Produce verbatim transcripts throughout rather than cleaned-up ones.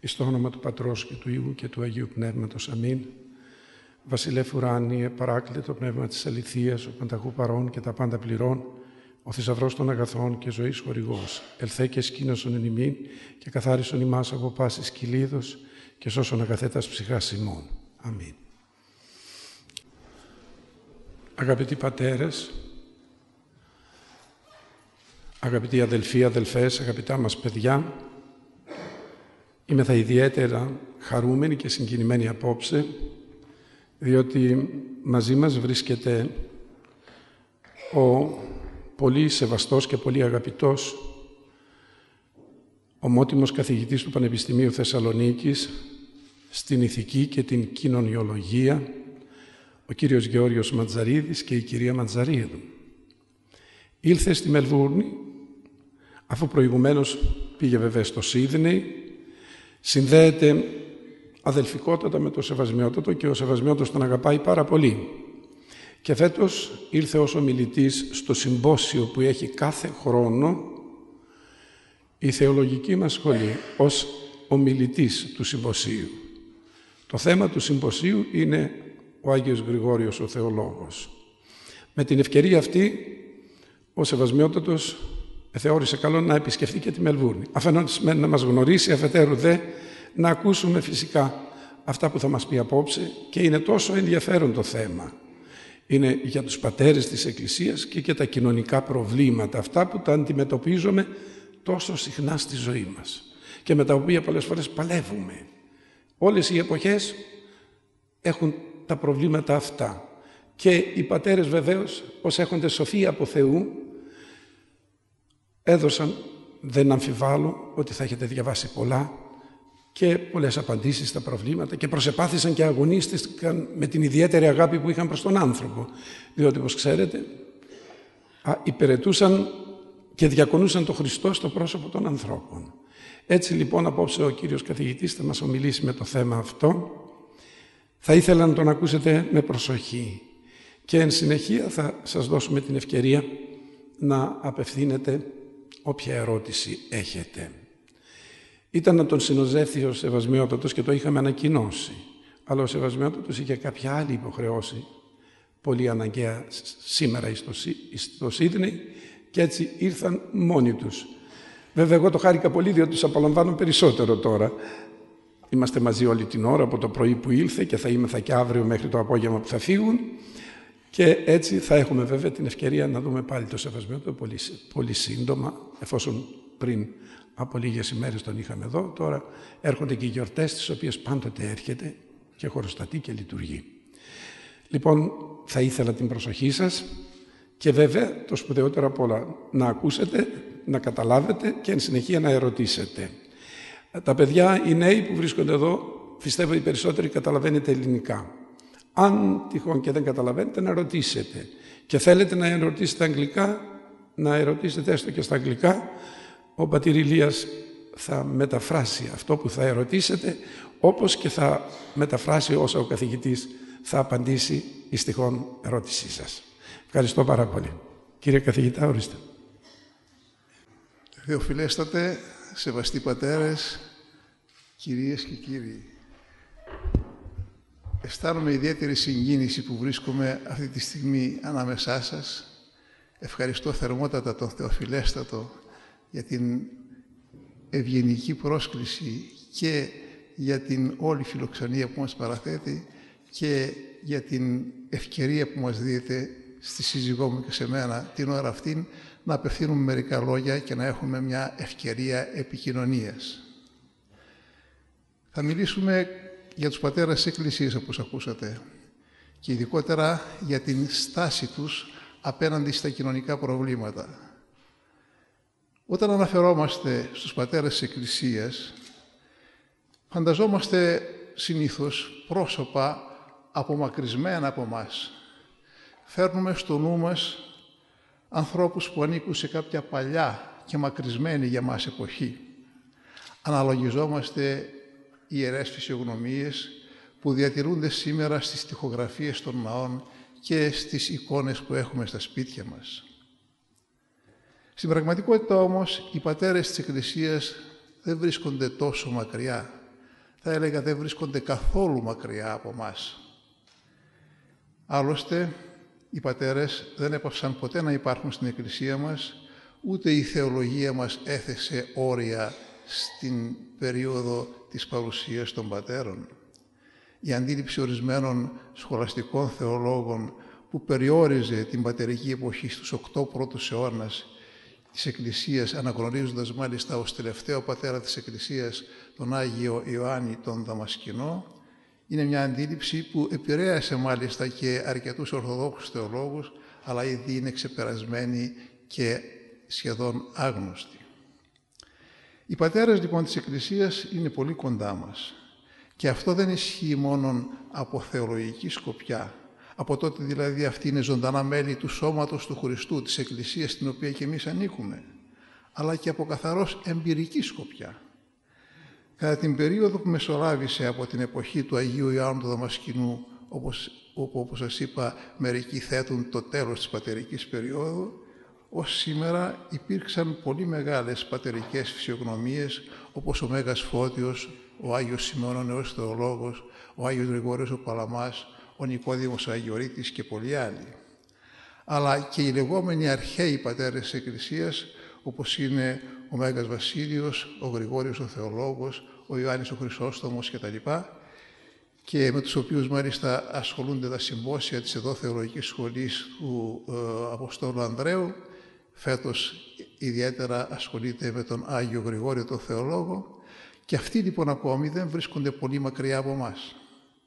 Εις το όνομα του Πατρός και του Υιού και του Αγίου Πνεύματος. Αμήν. Βασιλεύ ουράνιε, παράκλητο πνεύμα της αληθείας, ο πανταχού παρών και τα πάντα πληρών, ο θησαυρός των αγαθών και ζωής χορηγός, ελθέ και σκήνωσον εν ημίν και καθάρισον ημάς από πάσης κυλίδος και σώσον αγαθέτας ψυχάς ημών. Αμήν. Αγαπητοί πατέρες, αγαπητοί αδελφοί, αδελφές, αγαπητά μας παιδιά, είμαι θα ιδιαίτερα χαρούμενοι και συγκινημένοι απόψε, διότι μαζί μας βρίσκεται ο πολύ σεβαστός και πολύ αγαπητός ομότιμος καθηγητής του Πανεπιστημίου Θεσσαλονίκης στην ηθική και την κοινωνιολογία, ο κύριος Γεώργιος Μαντζαρίδης και η κυρία Μαντζαρίδου. Ήλθε στη Μελβούρνη, αφού προηγουμένως πήγε βέβαια στο Σίδνεϊ, συνδέεται αδελφικότατα με το Σεβασμιότατο και ο Σεβασμιότατος τον αγαπάει πάρα πολύ. Και φέτος ήλθε ως ομιλητής στο συμπόσιο που έχει κάθε χρόνο η θεολογική μας σχολή, ως ομιλητής του συμποσίου. Το θέμα του συμποσίου είναι ο Άγιος Γρηγόριος ο Θεολόγος. Με την ευκαιρία αυτή ο Σεβασμιότατος θεώρησε καλό να επισκεφτεί και τη Μελβούρνη. Αφενός να μας γνωρίσει, αφετέρου δε να ακούσουμε φυσικά αυτά που θα μας πει απόψε, και είναι τόσο ενδιαφέρον το θέμα. Είναι για τους πατέρες της Εκκλησίας και για τα κοινωνικά προβλήματα, αυτά που τα αντιμετωπίζουμε τόσο συχνά στη ζωή μας και με τα οποία πολλές φορές παλεύουμε. Όλες οι εποχές έχουν τα προβλήματα αυτά και οι πατέρες βεβαίως, ως έχοντες σοφία από Θεού, έδωσαν, δεν αμφιβάλλω, ότι θα έχετε διαβάσει πολλά και πολλές απαντήσεις στα προβλήματα και προσεπάθησαν και αγωνίστηκαν με την ιδιαίτερη αγάπη που είχαν προς τον άνθρωπο, διότι όπως ξέρετε α, υπηρετούσαν και διακονούσαν τον Χριστό στο πρόσωπο των ανθρώπων. Έτσι λοιπόν απόψε ο κύριος καθηγητής θα μας ομιλήσει με το θέμα αυτό. Θα ήθελα να τον ακούσετε με προσοχή και εν συνεχεία θα σας δώσουμε την ευκαιρία να απευθύνετε όποια ερώτηση έχετε. Ήταν να τον συνοζεύθει ο Σεβασμιότατος και το είχαμε ανακοινώσει. Αλλά ο Σεβασμιότατος είχε κάποια άλλη υποχρεώση, πολύ αναγκαία σήμερα στο Σίδνεϊ, και έτσι ήρθαν μόνοι τους. Βέβαια, εγώ το χάρηκα πολύ, διότι τους απολαμβάνω περισσότερο τώρα. Είμαστε μαζί όλη την ώρα, από το πρωί που ήλθε, και θα είμαι θα και αύριο μέχρι το απόγευμα που θα φύγουν. Και έτσι θα έχουμε βέβαια την ευκαιρία να δούμε πάλι το Σεβασμιότατο πολύ, πολύ σύντομα, εφόσον πριν από λίγες ημέρες τον είχαμε εδώ. Τώρα έρχονται και οι γιορτές, τις οποίες πάντοτε έρχεται και χωροστατεί και λειτουργεί. Λοιπόν, θα ήθελα την προσοχή σας και βέβαια το σπουδαιότερο απ' όλα να ακούσετε, να καταλάβετε και εν συνεχεία να ερωτήσετε. Τα παιδιά, οι νέοι που βρίσκονται εδώ, πιστεύω οι περισσότεροι καταλαβαίνετε ελληνικά. Αν τυχόν και δεν καταλαβαίνετε, να ρωτήσετε. Και θέλετε να ερωτήσετε αγγλικά, να ερωτήσετε έστω και στα αγγλικά. Ο πατήρ Ηλίας θα μεταφράσει αυτό που θα ερωτήσετε, όπως και θα μεταφράσει όσα ο καθηγητής θα απαντήσει εις τυχόν ερώτησή σας. Ευχαριστώ πάρα πολύ. Κύριε καθηγητά, ορίστε. Θεοφιλέστατε, σεβαστοί πατέρες, κυρίες και κύριοι. Αισθάνομαι ιδιαίτερη συγκίνηση που βρίσκομαι αυτή τη στιγμή ανάμεσά σας. Ευχαριστώ θερμότατα τον Θεοφιλέστατο για την ευγενική πρόσκληση και για την όλη φιλοξενία που μας παραθέτει και για την ευκαιρία που μας δίνεται στη σύζυγό μου και σε μένα την ώρα αυτήν να απευθύνουμε μερικά λόγια και να έχουμε μια ευκαιρία επικοινωνίας. Θα μιλήσουμε για τους πατέρες της Εκκλησίας, όπως ακούσατε, και ειδικότερα για την στάση τους απέναντι στα κοινωνικά προβλήματα. Όταν αναφερόμαστε στους πατέρες της Εκκλησίας, φανταζόμαστε συνήθως πρόσωπα απομακρυσμένα από μας. Φέρνουμε στο νου μας ανθρώπους που ανήκουν σε κάποια παλιά και μακρισμένη για μας εποχή. Αναλογιζόμαστε ιερές φυσιογνωμίες που διατηρούνται σήμερα στις στιχογραφίες των ναών και στις εικόνες που έχουμε στα σπίτια μας. Στην πραγματικότητα όμως, οι πατέρες της Εκκλησίας δεν βρίσκονται τόσο μακριά θα έλεγα δεν βρίσκονται καθόλου μακριά από μας. Άλλωστε, οι πατέρες δεν έπαυσαν ποτέ να υπάρχουν στην Εκκλησία μας, ούτε η θεολογία μας έθεσε όρια στην περίοδο της παρουσίας των πατέρων. Η αντίληψη ορισμένων σχολαστικών θεολόγων που περιόριζε την πατερική εποχή στους οκτώ πρώτους αιώνας της Εκκλησίας, αναγνωρίζοντας μάλιστα ως τελευταίο πατέρα της Εκκλησίας τον Άγιο Ιωάννη τον Δαμασκηνό, είναι μια αντίληψη που επηρέασε μάλιστα και αρκετούς Ορθοδόξους θεολόγους, αλλά ήδη είναι ξεπερασμένη και σχεδόν άγνωστη. Οι πατέρες λοιπόν της Εκκλησίας είναι πολύ κοντά μας και αυτό δεν ισχύει μόνο από θεολογική σκοπιά, από τότε δηλαδή αυτοί είναι ζωντανά μέλη του σώματος του Χριστού, της Εκκλησίας στην οποία και εμείς ανήκουμε, αλλά και από καθαρός εμπειρική σκοπιά. Κατά την περίοδο που μεσολάβησε από την εποχή του Αγίου Ιωάννου του Δαμασκηνού, όπως, όπου όπως σας είπα μερικοί θέτουν το τέλος της πατερικής περίοδου, ως σήμερα υπήρξαν πολύ μεγάλες πατερικές φυσιογνωμίες, όπως ο Μέγας Φώτιος, ο Άγιος Σημεών ο Νέος Θεολόγος, ο Άγιος Γρηγόριος ο Παλαμάς, ο Νικόδημος ο Αγιορείτης και πολλοί άλλοι. Αλλά και οι λεγόμενοι αρχαίοι πατέρες της Εκκλησίας, όπως είναι ο Μέγας Βασίλειος, ο Γρηγόριος ο Θεολόγος, ο Ιωάννης ο Χρυσόστομος κτλ. Και με τους οποίους μάλιστα ασχολούνται τα συμπόσια της εδώ Θεολογικής Σχολής του ε, Αποστόλου Ανδρέου. Φέτος ιδιαίτερα ασχολείται με τον Άγιο Γρηγόριο τον Θεολόγο, και αυτοί λοιπόν ακόμη δεν βρίσκονται πολύ μακριά από εμάς.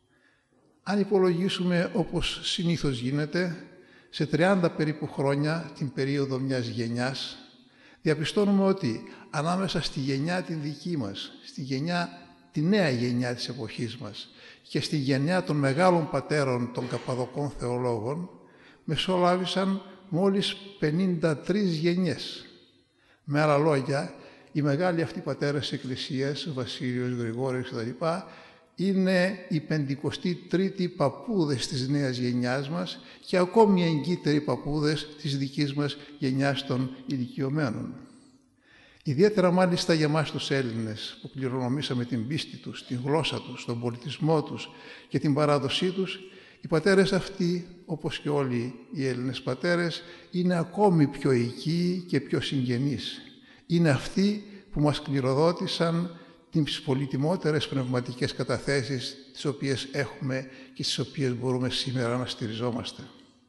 Αν υπολογίσουμε όπως συνήθως γίνεται, σε τριάντα περίπου χρόνια, την περίοδο μιας γενιάς, διαπιστώνουμε ότι ανάμεσα στη γενιά την δική μας, στη γενιά, τη νέα γενιά της εποχής μας και στη γενιά των μεγάλων πατέρων των Καπαδοκών θεολόγων, μεσολάβησαν μόλις πενήντα τρεις γενιές. Με άλλα λόγια, οι μεγάλοι αυτοί πατέρες της Εκκλησίας, Βασίλειος, Γρηγόριος κτλ., είναι οι πεντηκοστοί τρίτοι παππούδες της νέας γενιάς μας και ακόμη οι εγκύτεροι παππούδες της δικής μας γενιάς των ηλικιωμένων. Ιδιαίτερα μάλιστα για εμάς τους Έλληνες που κληρονομήσαμε την πίστη τους, την γλώσσα τους, τον πολιτισμό τους και την παράδοσή τους, οι πατέρες αυτοί, όπως και όλοι οι Έλληνες πατέρες, είναι ακόμη πιο οικοί και πιο συγγενείς. Είναι αυτοί που μας κληροδότησαν τις πολυτιμότερες πνευματικές καταθέσεις τις οποίες έχουμε και στις οποίες μπορούμε σήμερα να στηριζόμαστε.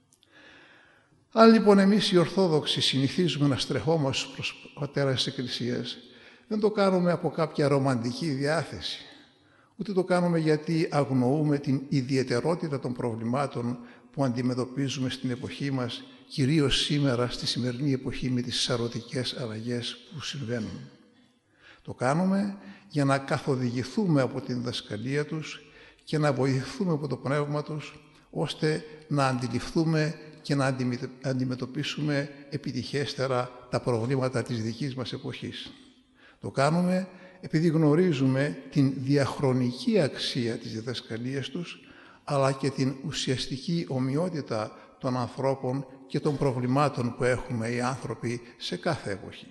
Αν λοιπόν εμείς οι Ορθόδοξοι συνηθίζουμε να στρεφόμαστε προς πατέρα της Εκκλησίας, δεν το κάνουμε από κάποια ρομαντική διάθεση, ούτε το κάνουμε γιατί αγνοούμε την ιδιαιτερότητα των προβλημάτων που αντιμετωπίζουμε στην εποχή μας, κυρίως σήμερα, στη σημερινή εποχή με τις σαρωτικές αλλαγές που συμβαίνουν. Το κάνουμε για να καθοδηγηθούμε από την διδασκαλία τους και να βοηθηθούμε από το πνεύμα τους, ώστε να αντιληφθούμε και να αντιμετωπίσουμε επιτυχέστερα τα προβλήματα της δικής μας εποχής. Το κάνουμε επειδή γνωρίζουμε την διαχρονική αξία της διδασκαλίας τους, αλλά και την ουσιαστική ομοιότητα των ανθρώπων και των προβλημάτων που έχουμε οι άνθρωποι σε κάθε εποχή.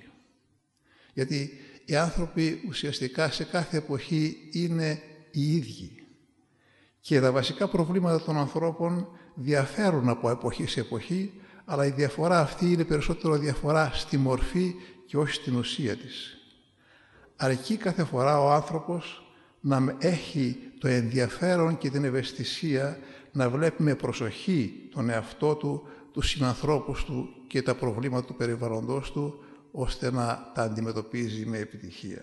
Γιατί οι άνθρωποι ουσιαστικά σε κάθε εποχή είναι οι ίδιοι και τα βασικά προβλήματα των ανθρώπων διαφέρουν από εποχή σε εποχή, αλλά η διαφορά αυτή είναι περισσότερο διαφορά στη μορφή και όχι στην ουσία της. Αρκεί κάθε φορά ο άνθρωπος να έχει το ενδιαφέρον και την ευαισθησία να βλέπει με προσοχή τον εαυτό του, τους συνανθρώπους του και τα προβλήματα του περιβαλλοντός του, ώστε να τα αντιμετωπίζει με επιτυχία.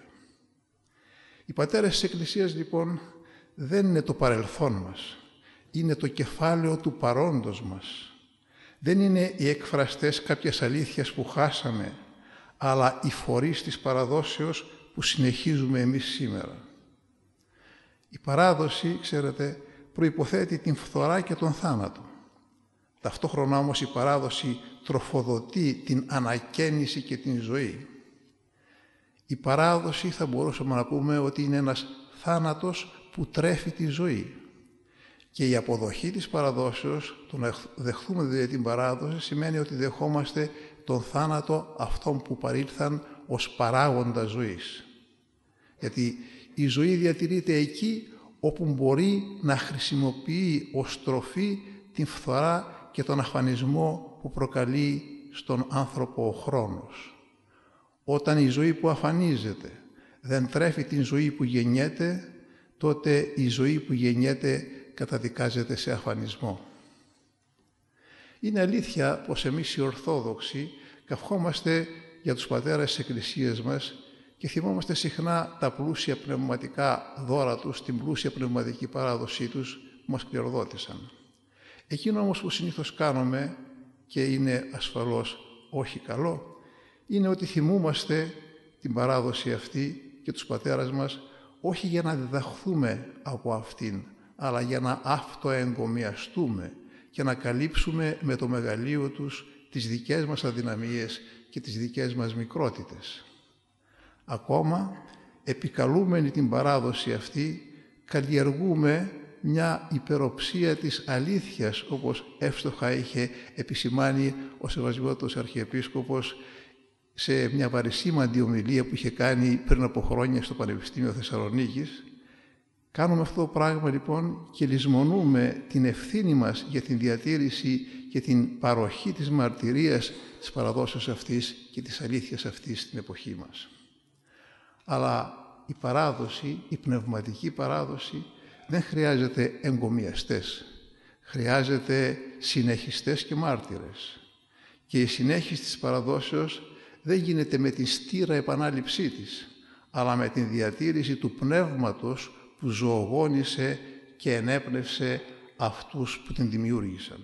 Οι πατέρες της Εκκλησίας λοιπόν δεν είναι το παρελθόν μας, είναι το κεφάλαιο του παρόντος μας. Δεν είναι οι εκφραστές κάποιες αλήθειες που χάσαμε, αλλά οι φορείς της παραδόσεως που συνεχίζουμε εμείς σήμερα. Η παράδοση, ξέρετε, προϋποθέτει την φθορά και τον θάνατο. Ταυτόχρονα όμως η παράδοση τροφοδοτεί την ανακαίνιση και την ζωή. Η παράδοση θα μπορούσαμε να πούμε ότι είναι ένας θάνατος που τρέφει τη ζωή. Και η αποδοχή της παραδόσεως, το να δεχθούμε δηλαδή την παράδοση, σημαίνει ότι δεχόμαστε τον θάνατο αυτών που παρήλθαν ως παράγοντα ζωής. Γιατί η ζωή διατηρείται εκεί όπου μπορεί να χρησιμοποιεί ως τροφή την φθορά και τον αφανισμό που προκαλεί στον άνθρωπο ο χρόνος. Όταν η ζωή που αφανίζεται δεν τρέφει την ζωή που γεννιέται, τότε η ζωή που γεννιέται καταδικάζεται σε αφανισμό. Είναι αλήθεια πως εμείς οι Ορθόδοξοι καυχόμαστε για τους πατέρες της Εκκλησίας μας και θυμόμαστε συχνά τα πλούσια πνευματικά δώρα τους, την πλούσια πνευματική παράδοσή τους που μας κληροδότησαν. Εκείνο όμως που συνήθως κάνουμε και είναι ασφαλώς όχι καλό, είναι ότι θυμούμαστε την παράδοση αυτή και τους πατέρας μας όχι για να διδαχθούμε από αυτήν, αλλά για να αυτοεγκομιαστούμε και να καλύψουμε με το μεγαλείο τους τις δικές μας αδυναμίες και τις δικές μας μικρότητες. Ακόμα, επικαλούμενοι την παράδοση αυτή, καλλιεργούμε μια υπεροψία της αλήθειας, όπως εύστοχα είχε επισημάνει ο Σεβασμιότατος Αρχιεπίσκοπος σε μια βαρισίμαντη ομιλία που είχε κάνει πριν από χρόνια στο Πανεπιστήμιο Θεσσαλονίκης. Κάνουμε αυτό το πράγμα λοιπόν και λησμονούμε την ευθύνη μας για την διατήρηση και την παροχή της μαρτυρίας της παραδόσεως αυτής και της αλήθειας αυτής στην εποχή μας. Αλλά η παράδοση, η πνευματική παράδοση δεν χρειάζεται εγκομιαστές, χρειάζεται συνεχιστές και μάρτυρες. Και η συνέχιση της παραδόσεως δεν γίνεται με την στήρα επανάληψή της, αλλά με την διατήρηση του πνεύματος που ζωογόνησε και ενέπνευσε αυτούς που την δημιούργησαν.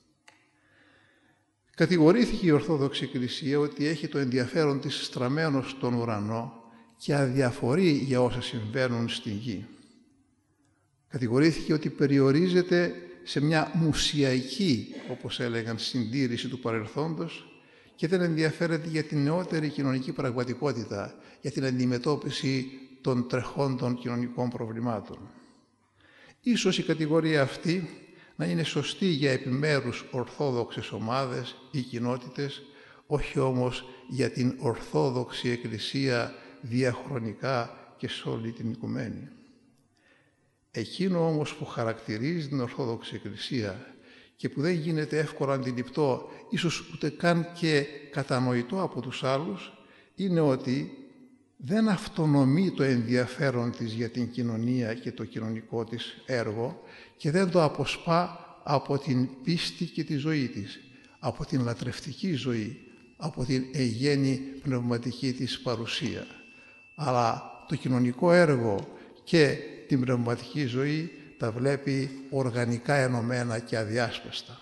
Κατηγορήθηκε η Ορθόδοξη Εκκλησία ότι έχει το ενδιαφέρον της στραμμένο στον ουρανό και αδιαφορεί για όσα συμβαίνουν στην γη. Κατηγορήθηκε ότι περιορίζεται σε μια μουσιακή, όπως έλεγαν, συντήρηση του παρελθόντος και δεν ενδιαφέρεται για την νεότερη κοινωνική πραγματικότητα, για την αντιμετώπιση των τρεχόντων κοινωνικών προβλημάτων. Ίσως η κατηγορία αυτή να είναι σωστή για επιμέρους ορθόδοξες ομάδες ή κοινότητες, όχι όμως για την Ορθόδοξη Εκκλησία διαχρονικά και σε όλη την οικουμένη. Εκείνο όμως που χαρακτηρίζει την Ορθόδοξη Εκκλησία και που δεν γίνεται εύκολα αντιληπτό, ίσως ούτε καν και κατανοητό από τους άλλους, είναι ότι δεν αυτονομεί το ενδιαφέρον της για την κοινωνία και το κοινωνικό της έργο και δεν το αποσπά από την πίστη και τη ζωή της, από την λατρευτική ζωή, από την εγγένη πνευματική της παρουσία. Αλλά το κοινωνικό έργο και την πνευματική ζωή τα βλέπει οργανικά ενωμένα και αδιάσπαστα.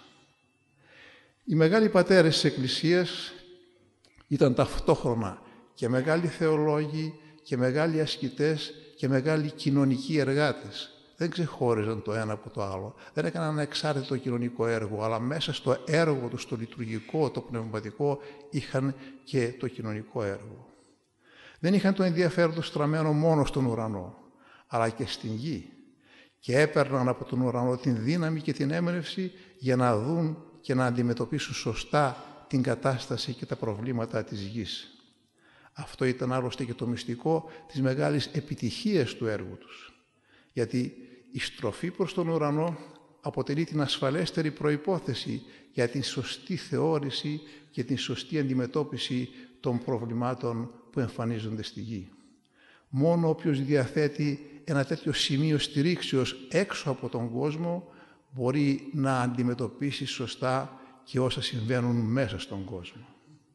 Οι μεγάλοι πατέρες της Εκκλησίας ήταν ταυτόχρονα και μεγάλοι θεολόγοι και μεγάλοι ασκητές και μεγάλοι κοινωνικοί εργάτες. Δεν ξεχώριζαν το ένα από το άλλο. Δεν έκαναν ένα εξάρτητο κοινωνικό έργο, αλλά μέσα στο έργο τους, το λειτουργικό, το πνευματικό, είχαν και το κοινωνικό έργο. Δεν είχαν το ενδιαφέρον τους στραμμένο μόνο στον ουρανό, αλλά και στην γη. Και έπαιρναν από τον ουρανό την δύναμη και την έμπνευση για να δουν και να αντιμετωπίσουν σωστά την κατάσταση και τα προβλήματα της γης. Αυτό ήταν άλλωστε και το μυστικό της μεγάλης επιτυχίας του έργου τους. Γιατί η στροφή προς τον ουρανό αποτελεί την ασφαλέστερη προϋπόθεση για την σωστή θεώρηση και την σωστή αντιμετώπιση των προβλημάτων που εμφανίζονται στη γη. Μόνο όποιος διαθέτει ένα τέτοιο σημείο στηρίξεως έξω από τον κόσμο μπορεί να αντιμετωπίσει σωστά και όσα συμβαίνουν μέσα στον κόσμο.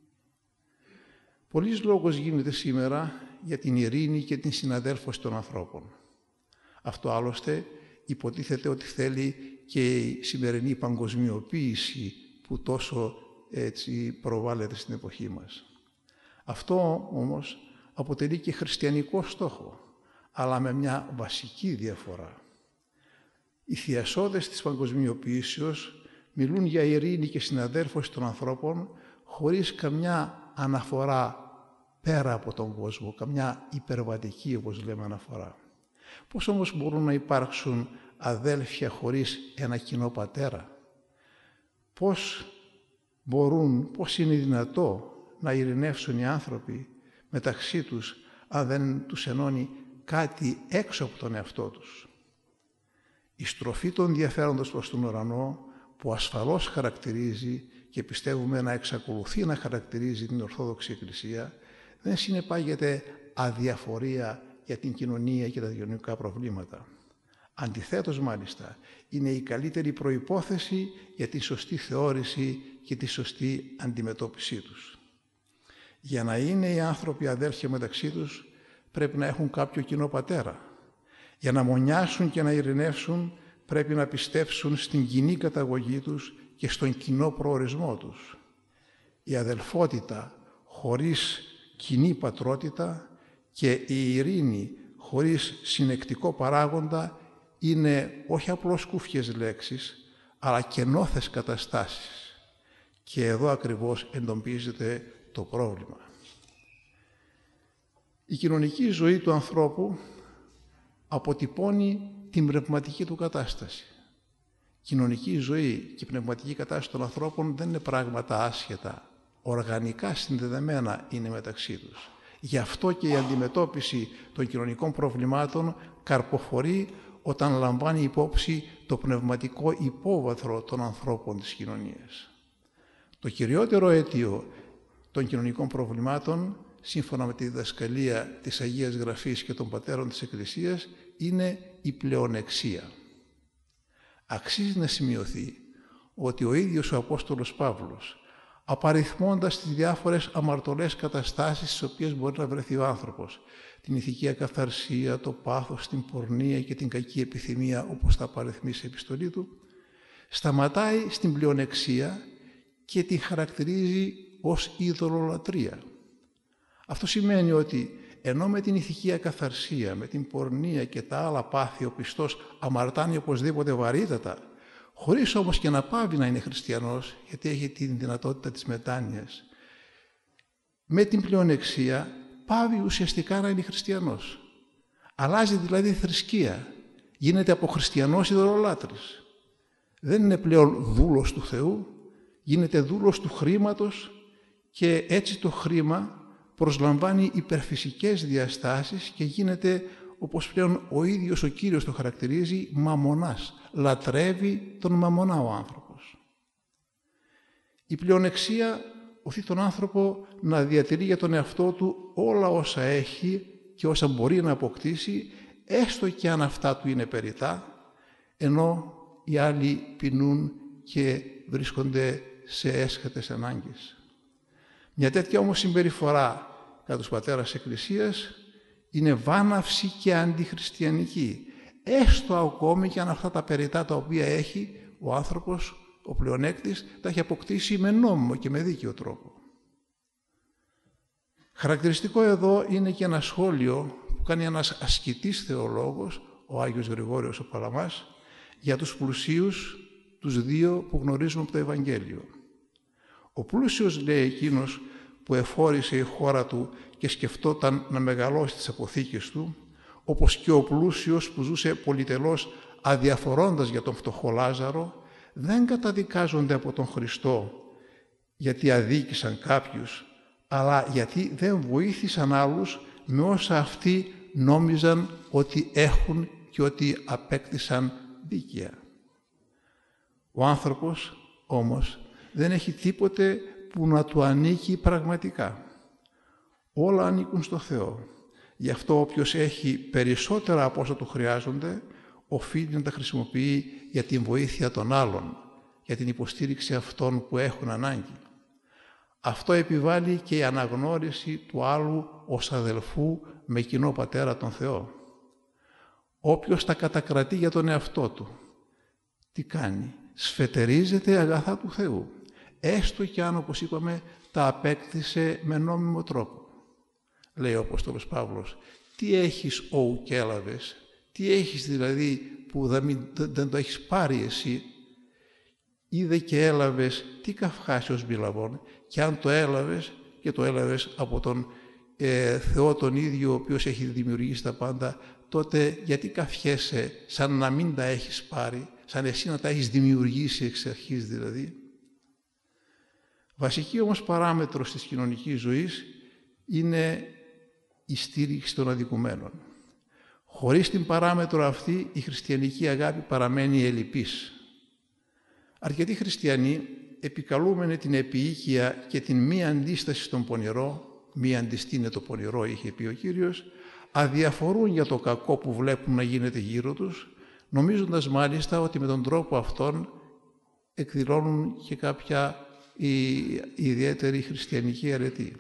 Πολλής λόγος γίνεται σήμερα για την ειρήνη και την συναδέλφωση των ανθρώπων. Αυτό άλλωστε υποτίθεται ότι θέλει και η σημερινή παγκοσμιοποίηση που τόσο έτσι προβάλλεται στην εποχή μας. Αυτό όμως αποτελεί και χριστιανικό στόχο, αλλά με μια βασική διαφορά. Οι θειασόδες της παγκοσμιοποίησεως μιλούν για ειρήνη και συναδέλφωση των ανθρώπων χωρίς καμιά αναφορά πέρα από τον κόσμο, καμιά υπερβατική, όπως λέμε, αναφορά. Πώς όμως μπορούν να υπάρξουν αδέλφια χωρίς ένα κοινό πατέρα? Πώς μπορούν, πώς είναι δυνατό να ειρηνεύσουν οι άνθρωποι μεταξύ τους αν δεν τους ενώνει κάτι έξω από τον εαυτό τους. Η στροφή των ενδιαφέροντος προς τον ουρανό, που ασφαλώς χαρακτηρίζει και πιστεύουμε να εξακολουθεί να χαρακτηρίζει την Ορθόδοξη Εκκλησία, δεν συνεπάγεται αδιαφορία για την κοινωνία και τα κοινωνικά προβλήματα. Αντιθέτως, μάλιστα, είναι η καλύτερη προϋπόθεση για τη σωστή θεώρηση και τη σωστή αντιμετώπιση τους. Για να είναι οι άνθρωποι αδέλφια μεταξύ τους, πρέπει να έχουν κάποιο κοινό πατέρα. Για να μονιάσουν και να ειρηνεύσουν, πρέπει να πιστέψουν στην κοινή καταγωγή τους και στον κοινό προορισμό τους. Η αδελφότητα χωρίς κοινή πατρότητα και η ειρήνη χωρίς συνεκτικό παράγοντα είναι όχι απλώς κούφιες λέξεις, αλλά κενόθες καταστάσεις. Και εδώ ακριβώς εντοπίζεται το πρόβλημα. Η κοινωνική ζωή του ανθρώπου αποτυπώνει την πνευματική του κατάσταση. Η κοινωνική ζωή και η πνευματική κατάσταση των ανθρώπων δεν είναι πράγματα άσχετα. Οργανικά συνδεδεμένα είναι μεταξύ τους. Γι' αυτό και η αντιμετώπιση των κοινωνικών προβλημάτων καρποφορεί όταν λαμβάνει υπόψη το πνευματικό υπόβαθρο των ανθρώπων της κοινωνίας. Το κυριότερο αίτιο των κοινωνικών προβλημάτων, σύμφωνα με τη διδασκαλία της Αγίας Γραφής και των πατέρων της Εκκλησίας, είναι η πλεονεξία. Αξίζει να σημειωθεί ότι ο ίδιος ο Απόστολος Παύλος, απαριθμώντας τις διάφορες αμαρτωλές καταστάσεις στις οποίες μπορεί να βρεθεί ο άνθρωπος, την ηθική ακαθαρσία, το πάθος, την πορνεία και την κακή επιθυμία, όπως τα απαριθμεί σε επιστολή του, σταματάει στην πλεονεξία και την χαρακτηρίζει ως ειδωλολατρία. Αυτό σημαίνει ότι ενώ με την ηθική ακαθαρσία, με την πορνεία και τα άλλα πάθη ο πιστός αμαρτάνει οπωσδήποτε βαρύτατα, χωρίς όμως και να πάβει να είναι χριστιανός, γιατί έχει την δυνατότητα της μετάνοιας, με την πλεονεξία πάβει ουσιαστικά να είναι χριστιανός. Αλλάζει δηλαδή θρησκεία, γίνεται από χριστιανός ειδωλολάτρης. Δεν είναι πλέον δούλος του Θεού, γίνεται δούλος του χρήματος και έτσι το χρήμα προσλαμβάνει υπερφυσικές διαστάσεις και γίνεται, όπως πλέον ο ίδιος ο Κύριος το χαρακτηρίζει, μαμωνάς. Λατρεύει τον μαμωνά ο άνθρωπος. Η πλεονεξία οθεί τον άνθρωπο να διατηρεί για τον εαυτό του όλα όσα έχει και όσα μπορεί να αποκτήσει, έστω και αν αυτά του είναι περιττά, ενώ οι άλλοι πεινούν και βρίσκονται σε έσχατες ανάγκες. Μια τέτοια όμως συμπεριφορά κατά τους πατέρας Εκκλησίας είναι βάναυση και αντιχριστιανική, έστω ακόμη και αν αυτά τα περιττά τα οποία έχει ο άνθρωπος, ο πλεονέκτης, τα έχει αποκτήσει με νόμιμο και με δίκαιο τρόπο. Χαρακτηριστικό εδώ είναι και ένα σχόλιο που κάνει ένας ασκητής θεολόγος, ο Άγιος Γρηγόριος ο Παλαμάς, για τους πλουσίους, τους δύο που γνωρίζουμε από το Ευαγγέλιο. Ο πλούσιος, λέει, εκείνος που εφόρησε η χώρα του και σκεφτόταν να μεγαλώσει τις αποθήκες του, όπως και ο πλούσιος που ζούσε πολυτελώς αδιαφορώντας για τον φτωχό Λάζαρο, δεν καταδικάζονται από τον Χριστό γιατί αδίκησαν κάποιους, αλλά γιατί δεν βοήθησαν άλλους με όσα αυτοί νόμιζαν ότι έχουν και ότι απέκτησαν δίκαια. Ο άνθρωπος όμως δεν έχει τίποτε που να του ανήκει πραγματικά. Όλα ανήκουν στο Θεό. Γι' αυτό όποιος έχει περισσότερα από όσα του χρειάζονται, οφείλει να τα χρησιμοποιεί για την βοήθεια των άλλων, για την υποστήριξη αυτών που έχουν ανάγκη. Αυτό επιβάλλει και η αναγνώριση του άλλου ως αδελφού με κοινό πατέρα τον Θεό. Όποιος τα κατακρατεί για τον εαυτό του, τι κάνει? Σφετερίζεται αγαθά του Θεού, έστω και αν, όπως είπαμε, τα απέκτησε με νόμιμο τρόπο. Λέει ο Απόστολος Παύλος, τι έχεις όου και έλαβες, τι έχεις δηλαδή που δεν, δεν το έχεις πάρει εσύ, είδε και έλαβες, τι καυχάσιος μιλαβών, και αν το έλαβες και το έλαβες από τον ε, Θεό τον ίδιο, ο οποίος έχει δημιουργήσει τα πάντα, τότε γιατί καυχέσαι σαν να μην τα έχεις πάρει, σαν εσύ να τα έχεις δημιουργήσει εξ αρχής δηλαδή. Βασική όμως παράμετρος της κοινωνικής ζωής είναι η στήριξη των αδικουμένων. Χωρίς την παράμετρο αυτή η χριστιανική αγάπη παραμένει ελλειπής. Αρκετοί χριστιανοί, επικαλούμενοι την επιοίκεια και την μη αντίσταση στον πονηρό, μη αντιστή είναι το πονηρό, είχε πει ο Κύριος, αδιαφορούν για το κακό που βλέπουν να γίνεται γύρω τους, νομίζοντας μάλιστα ότι με τον τρόπο αυτόν εκδηλώνουν και κάποια η, η ιδιαίτερη χριστιανική αρετή.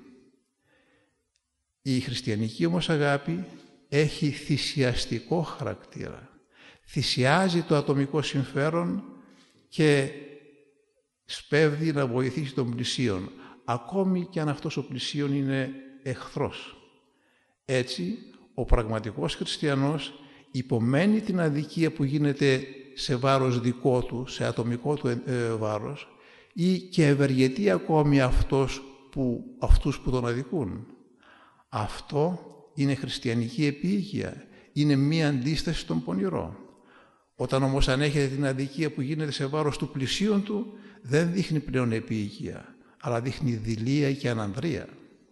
Η χριστιανική όμως αγάπη έχει θυσιαστικό χαρακτήρα. Θυσιάζει το ατομικό συμφέρον και σπέβδει να βοηθήσει τον πλησίον, ακόμη και αν αυτός ο πλησίον είναι εχθρός. Έτσι, ο πραγματικός χριστιανός υπομένει την αδικία που γίνεται σε βάρος δικό του, σε ατομικό του ε, βάρος, ή και ευεργετεί ακόμη αυτός που, αυτούς που τον αδικούν. Αυτό είναι χριστιανική επιοίκεια, είναι μία αντίσταση στον πονηρό. Όταν όμως ανέχεται την αδικία που γίνεται σε βάρος του πλησίον του, δεν δείχνει πλέον επιοίκεια, αλλά δείχνει δειλία και ανανδρεία.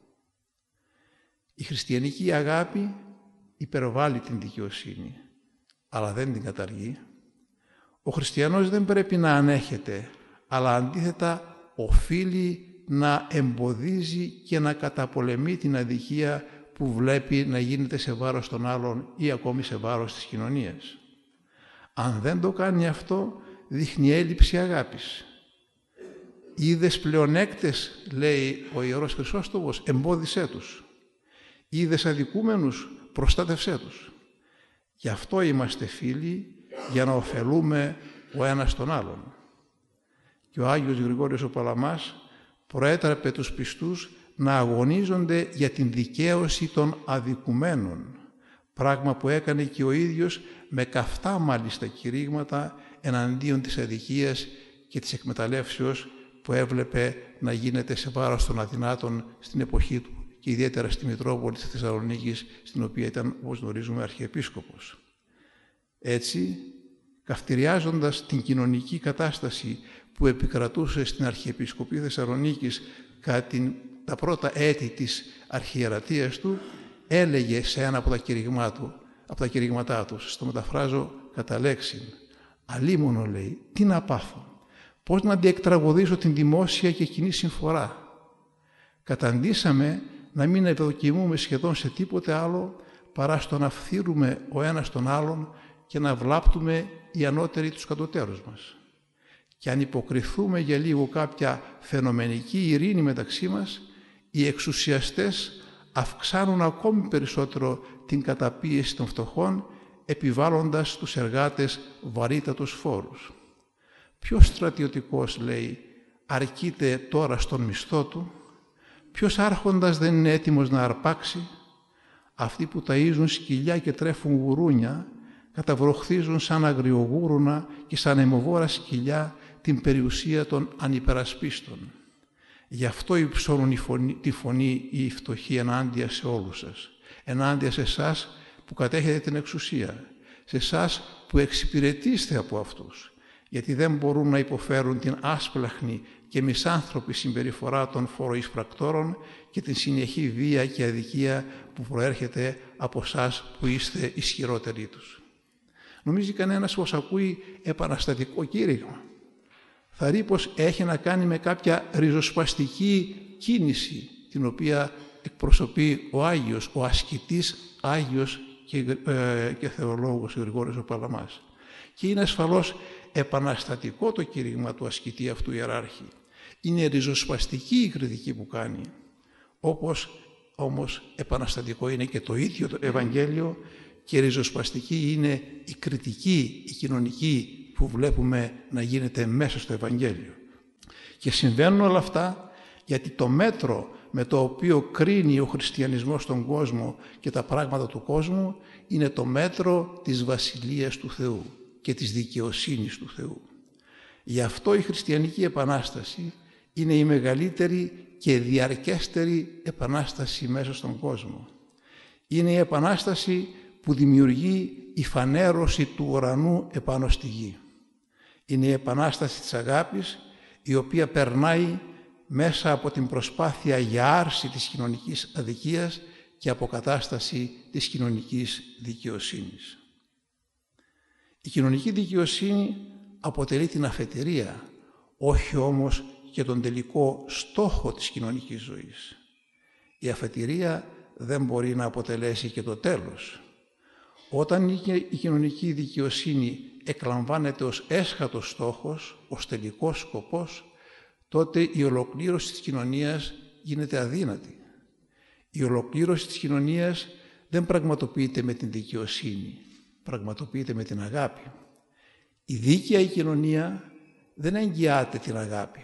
Η χριστιανική αγάπη υπερβάλλει την δικαιοσύνη, αλλά δεν την καταργεί. Ο χριστιανός δεν πρέπει να ανέχεται, αλλά αντίθετα οφείλει να εμποδίζει και να καταπολεμεί την αδικία που βλέπει να γίνεται σε βάρος των άλλων ή ακόμη σε βάρος της κοινωνίας. Αν δεν το κάνει αυτό, δείχνει έλλειψη αγάπης. Είδες πλεονέκτες, λέει ο Ιερός Χρυσόστομος, εμπόδισέ τους. Είδες αδικούμενους, προστάτευσέ τους. Γι' αυτό είμαστε φίλοι, για να ωφελούμε ο ένας τον άλλον. Και ο Άγιος Γρηγόριος ο Παλαμάς προέτρεπε τους πιστούς να αγωνίζονται για την δικαίωση των αδικουμένων, πράγμα που έκανε και ο ίδιος με καυτά μάλιστα κηρύγματα εναντίον της αδικίας και της εκμεταλλεύσεως που έβλεπε να γίνεται σε βάρος των αδυνάτων στην εποχή του και ιδιαίτερα στη Μητρόπολη της Θεσσαλονίκης, στην οποία ήταν, όπως γνωρίζουμε, αρχιεπίσκοπος. Έτσι, καυτηριάζοντας την κοινωνική κατάσταση που επικρατούσε στην Αρχιεπισκοπή Θεσσαλονίκης κατά την, τα πρώτα έτη της αρχιερατείας του, έλεγε σε ένα από τα, κηρυγμά του, από τα κηρυγματά του, στο μεταφράζω κατά λέξη, «Αλίμονο», λέει, «τι να πάθω, πώς να διεκτραγωδήσω την δημόσια και κοινή συμφορά». Καταντήσαμε να μην ευδοκιμούμε σχεδόν σε τίποτε άλλο παρά στο να φθείρουμε ο ένας τον άλλον και να βλάπτουμε οι ανώτεροι τους κατωτέρους μας. Και αν υποκριθούμε για λίγο κάποια φαινομενική ειρήνη μεταξύ μας, οι εξουσιαστές αυξάνουν ακόμη περισσότερο την καταπίεση των φτωχών, επιβάλλοντας στους εργάτες βαρύτατους φόρους. Ποιος στρατιωτικός, λέει, αρκείται τώρα στον μισθό του, ποιος άρχοντας δεν είναι έτοιμος να αρπάξει, αυτοί που ταΐζουν σκυλιά και τρέφουν γουρούνια, καταβροχθίζουν σαν αγριογούρουνα και σαν αιμοβόρα σκυλιά την περιουσία των ανυπερασπίστων. Γι' αυτό υψώνουν φωνή, τη φωνή οι φτωχοί ενάντια σε όλους σας, ενάντια σε εσάς που κατέχετε την εξουσία, σε εσάς που εξυπηρετείστε από αυτούς, γιατί δεν μπορούν να υποφέρουν την άσπλαχνη και μισάνθρωπη συμπεριφορά των φοροεισπρακτόρων και την συνεχή βία και αδικία που προέρχεται από εσάς που είστε ισχυρότεροι τους. Νομίζει κανένας πως ακούει επαναστατικό κήρυγμα. Θα δει πως έχει να κάνει με κάποια ριζοσπαστική κίνηση, την οποία εκπροσωπεί ο Άγιος, ο ασκητής Άγιος και, ε, και θεολόγος Γρηγόριος ο Παλαμάς. Και είναι ασφαλώς επαναστατικό το κήρυγμα του ασκητή αυτού ιεράρχη. Είναι ριζοσπαστική η κριτική που κάνει. Όπως όμως επαναστατικό είναι και το ίδιο το Ευαγγέλιο και ριζοσπαστική είναι η κριτική, η κοινωνική που βλέπουμε να γίνεται μέσα στο Ευαγγέλιο. Και συμβαίνουν όλα αυτά γιατί το μέτρο με το οποίο κρίνει ο χριστιανισμός τον κόσμο και τα πράγματα του κόσμου είναι το μέτρο της Βασιλείας του Θεού και της δικαιοσύνης του Θεού. Γι' αυτό η χριστιανική επανάσταση είναι η μεγαλύτερη και διαρκέστερη επανάσταση μέσα στον κόσμο. Είναι η επανάσταση που δημιουργεί η φανέρωση του ουρανού επάνω στη γη. Είναι η επανάσταση της αγάπης, η οποία περνάει μέσα από την προσπάθεια για άρση της κοινωνικής αδικίας και αποκατάσταση της κοινωνικής δικαιοσύνης. Η κοινωνική δικαιοσύνη αποτελεί την αφετηρία, όχι όμως και τον τελικό στόχο της κοινωνικής ζωής. Η αφετηρία δεν μπορεί να αποτελέσει και το τέλος. Όταν η κοινωνική δικαιοσύνη εκλαμβάνεται ως έσχατος στόχος, ως τελικός σκοπός, τότε η ολοκλήρωση της κοινωνίας γίνεται αδύνατη. Η ολοκλήρωση της κοινωνίας δεν πραγματοποιείται με την δικαιοσύνη, πραγματοποιείται με την αγάπη. Η δίκαια η κοινωνία δεν εγγυάται την αγάπη.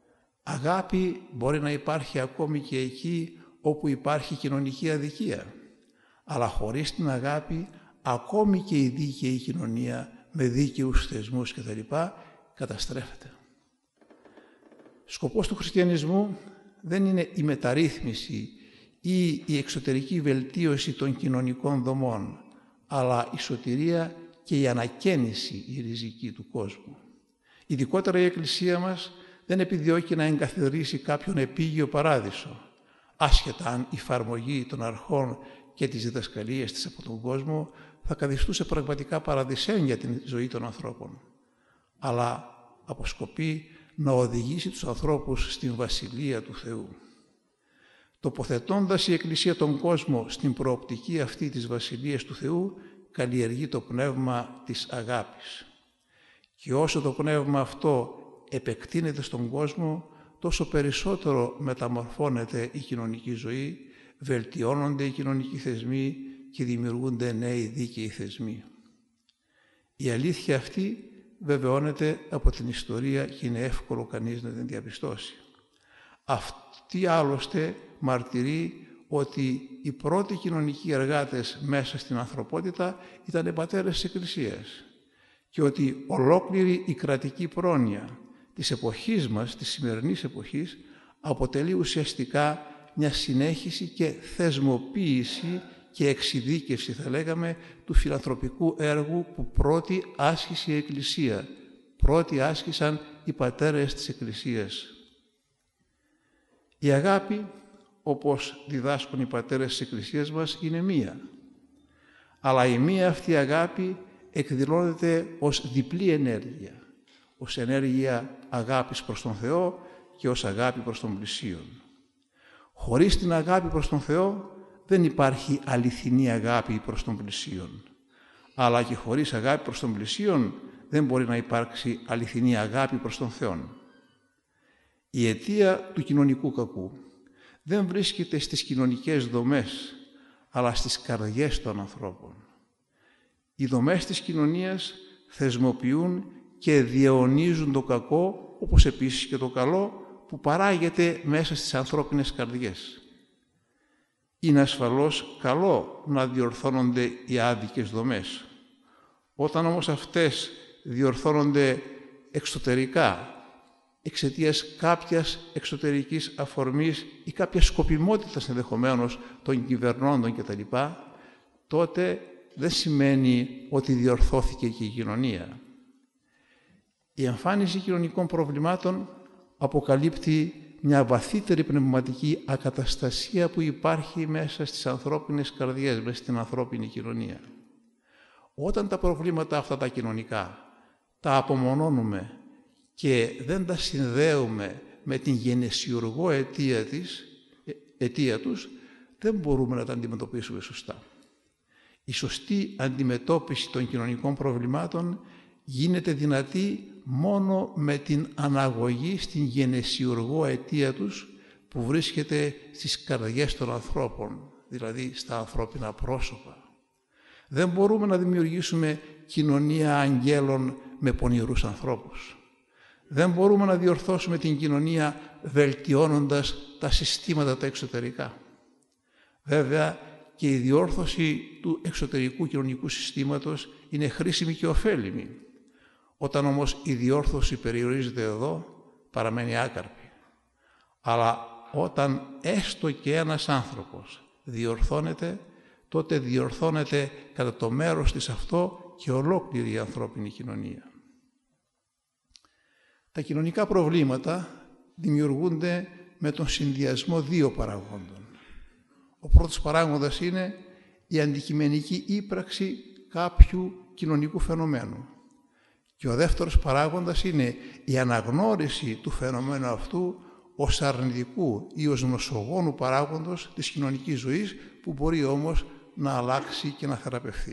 Αγάπη μπορεί να υπάρχει ακόμη και εκεί όπου υπάρχει κοινωνική αδικία. Αλλά χωρίς την αγάπη, ακόμη και η δίκαιη κοινωνία με δίκαιους θεσμούς κτλ. Καταστρέφεται. Σκοπός του χριστιανισμού δεν είναι η μεταρρύθμιση ή η εξωτερική βελτίωση των κοινωνικών δομών, αλλά η σωτηρία και η ανακαίνιση η ριζική του κόσμου. Ειδικότερα η Εκκλησία μας δεν επιδιώκει να εγκαθιδρύσει κάποιον επίγειο παράδεισο, άσχετα αν η εφαρμογή των αρχών και τις διδασκαλίες της από τον κόσμο θα καθιστούσε πραγματικά παραδεισέν για την ζωή των ανθρώπων, αλλά αποσκοπεί να οδηγήσει τους ανθρώπους στην Βασιλεία του Θεού. Τοποθετώντας η Εκκλησία τον κόσμο στην προοπτική αυτή της Βασιλείας του Θεού, καλλιεργεί το πνεύμα της αγάπης. Και όσο το πνεύμα αυτό επεκτείνεται στον κόσμο, τόσο περισσότερο μεταμορφώνεται η κοινωνική ζωή, βελτιώνονται οι κοινωνικοί θεσμοί και δημιουργούνται νέοι δίκαιοι θεσμοί. Η αλήθεια αυτή βεβαιώνεται από την ιστορία και είναι εύκολο κανείς να την διαπιστώσει. Αυτή άλλωστε μαρτυρεί ότι οι πρώτοι κοινωνικοί εργάτες μέσα στην ανθρωπότητα ήταν οι πατέρες της Εκκλησίας και ότι ολόκληρη η κρατική πρόνοια της εποχής μας, της σημερινής εποχής, αποτελεί ουσιαστικά μια συνέχιση και θεσμοποίηση και εξειδίκευση, θα λέγαμε, του φιλανθρωπικού έργου που πρώτη άσκησε η Εκκλησία, πρώτοι άσκησαν οι πατέρες της Εκκλησίας. Η αγάπη, όπως διδάσκουν οι πατέρες της Εκκλησίας μας, είναι μία. Αλλά η μία αυτή αγάπη εκδηλώνεται ως διπλή ενέργεια, ως ενέργεια αγάπης προς τον Θεό και ως αγάπη προς τον πλησίον. Χωρίς την αγάπη προς τον Θεό δεν υπάρχει αληθινή αγάπη προς τον πλησίον. Αλλά και χωρίς αγάπη προς τον πλησίον δεν μπορεί να υπάρξει αληθινή αγάπη προς τον Θεό. Η αιτία του κοινωνικού κακού δεν βρίσκεται στις κοινωνικές δομές, αλλά στις καρδιές των ανθρώπων. Οι δομές της κοινωνίας θεσμοποιούν και διαιωνίζουν το κακό, όπως επίσης και το καλό που παράγεται μέσα στις ανθρώπινες καρδιές. Είναι ασφαλώς καλό να διορθώνονται οι άδικες δομές. Όταν όμως αυτές διορθώνονται εξωτερικά, εξαιτίας κάποιας εξωτερικής αφορμής ή κάποιας σκοπιμότητας ενδεχομένως των κυβερνώντων κτλ., τότε δεν σημαίνει ότι διορθώθηκε και η κοινωνία. Η εμφάνιση κοινωνικών προβλημάτων αποκαλύπτει μια βαθύτερη πνευματική ακαταστασία που υπάρχει μέσα στις ανθρώπινες καρδιές, μέσα στην ανθρώπινη κοινωνία. Όταν τα προβλήματα αυτά τα κοινωνικά τα απομονώνουμε και δεν τα συνδέουμε με την γενεσιουργό αιτία, της, αιτία τους, δεν μπορούμε να τα αντιμετωπίσουμε σωστά. Η σωστή αντιμετώπιση των κοινωνικών προβλημάτων γίνεται δυνατή μόνο με την αναγωγή στην γενεσιουργό αιτία τους που βρίσκεται στις καρδιές των ανθρώπων, δηλαδή στα ανθρώπινα πρόσωπα. Δεν μπορούμε να δημιουργήσουμε κοινωνία αγγέλων με πονηρούς ανθρώπους. Δεν μπορούμε να διορθώσουμε την κοινωνία βελτιώνοντας τα συστήματα τα εξωτερικά. Βέβαια και η διόρθωση του εξωτερικού κοινωνικού συστήματος είναι χρήσιμη και ωφέλιμη. Όταν όμως η διόρθωση περιορίζεται εδώ, παραμένει άκαρπη. Αλλά όταν έστω και ένας άνθρωπος διορθώνεται, τότε διορθώνεται κατά το μέρος της αυτό και ολόκληρη η ανθρώπινη κοινωνία. Τα κοινωνικά προβλήματα δημιουργούνται με τον συνδυασμό δύο παραγόντων. Ο πρώτος παράγοντας είναι η αντικειμενική ύπαρξη κάποιου κοινωνικού φαινομένου. Και ο δεύτερος παράγοντας είναι η αναγνώριση του φαινομένου αυτού ως αρνητικού ή ως νοσογόνου παράγοντος της κοινωνικής ζωής, που μπορεί όμως να αλλάξει και να θεραπευθεί.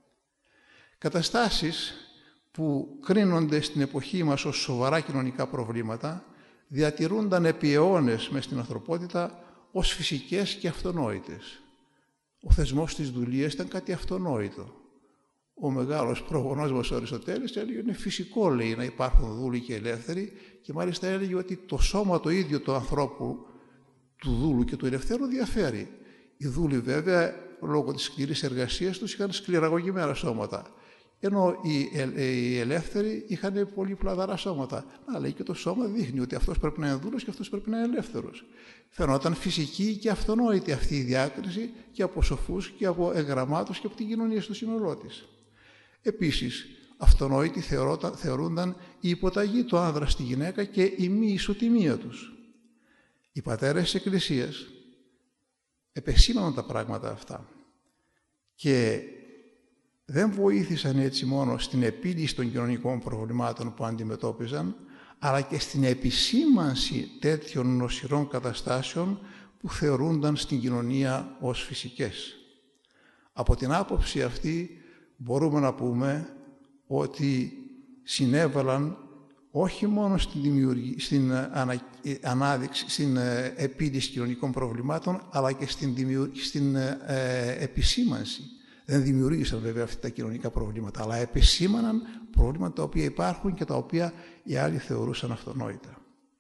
Καταστάσεις που κρίνονται στην εποχή μας ως σοβαρά κοινωνικά προβλήματα διατηρούνταν επί αιώνες μες στην ανθρωπότητα ως φυσικές και αυτονόητες. Ο θεσμός της δουλείας ήταν κάτι αυτονόητο. Ο μεγάλος προγονός μας ο Αριστοτέλης έλεγε ότι είναι φυσικό, λέει, να υπάρχουν δούλοι και ελεύθεροι, και μάλιστα έλεγε ότι το σώμα το ίδιο του ανθρώπου, του δούλου και του ελευθέρου, διαφέρει. Οι δούλοι βέβαια, λόγω της σκληρής εργασίας τους, είχαν σκληραγωγημένα σώματα, ενώ οι ελεύθεροι είχαν πολύ πλαδαρά σώματα. Να, λέει, και το σώμα δείχνει ότι αυτός πρέπει να είναι δούλος και αυτός πρέπει να είναι ελεύθερος. Φαινόταν φυσική και αυτονόητη αυτή η διάκριση και από σοφούς και από εγγραμμάτους και από την κοινωνία στο σύνολό της. Επίσης, αυτονόητη θεωρούνταν η υποταγή του άνδρα στη γυναίκα και η μη ισοτιμία τους. Οι πατέρες της Εκκλησίας επεσήμαναν τα πράγματα αυτά και δεν βοήθησαν έτσι μόνο στην επίλυση των κοινωνικών προβλημάτων που αντιμετώπιζαν, αλλά και στην επισήμανση τέτοιων νοσηρών καταστάσεων που θεωρούνταν στην κοινωνία ως φυσικές. Από την άποψη αυτή μπορούμε να πούμε ότι συνέβαλαν όχι μόνο στην, δημιουργία, στην ανα, ανάδειξη, στην επίλυση κοινωνικών προβλημάτων, αλλά και στην, στην ε, επισήμανση. Δεν δημιουργήσαν βέβαια αυτά τα κοινωνικά προβλήματα, αλλά επισήμαναν προβλήματα τα οποία υπάρχουν και τα οποία οι άλλοι θεωρούσαν αυτονόητα.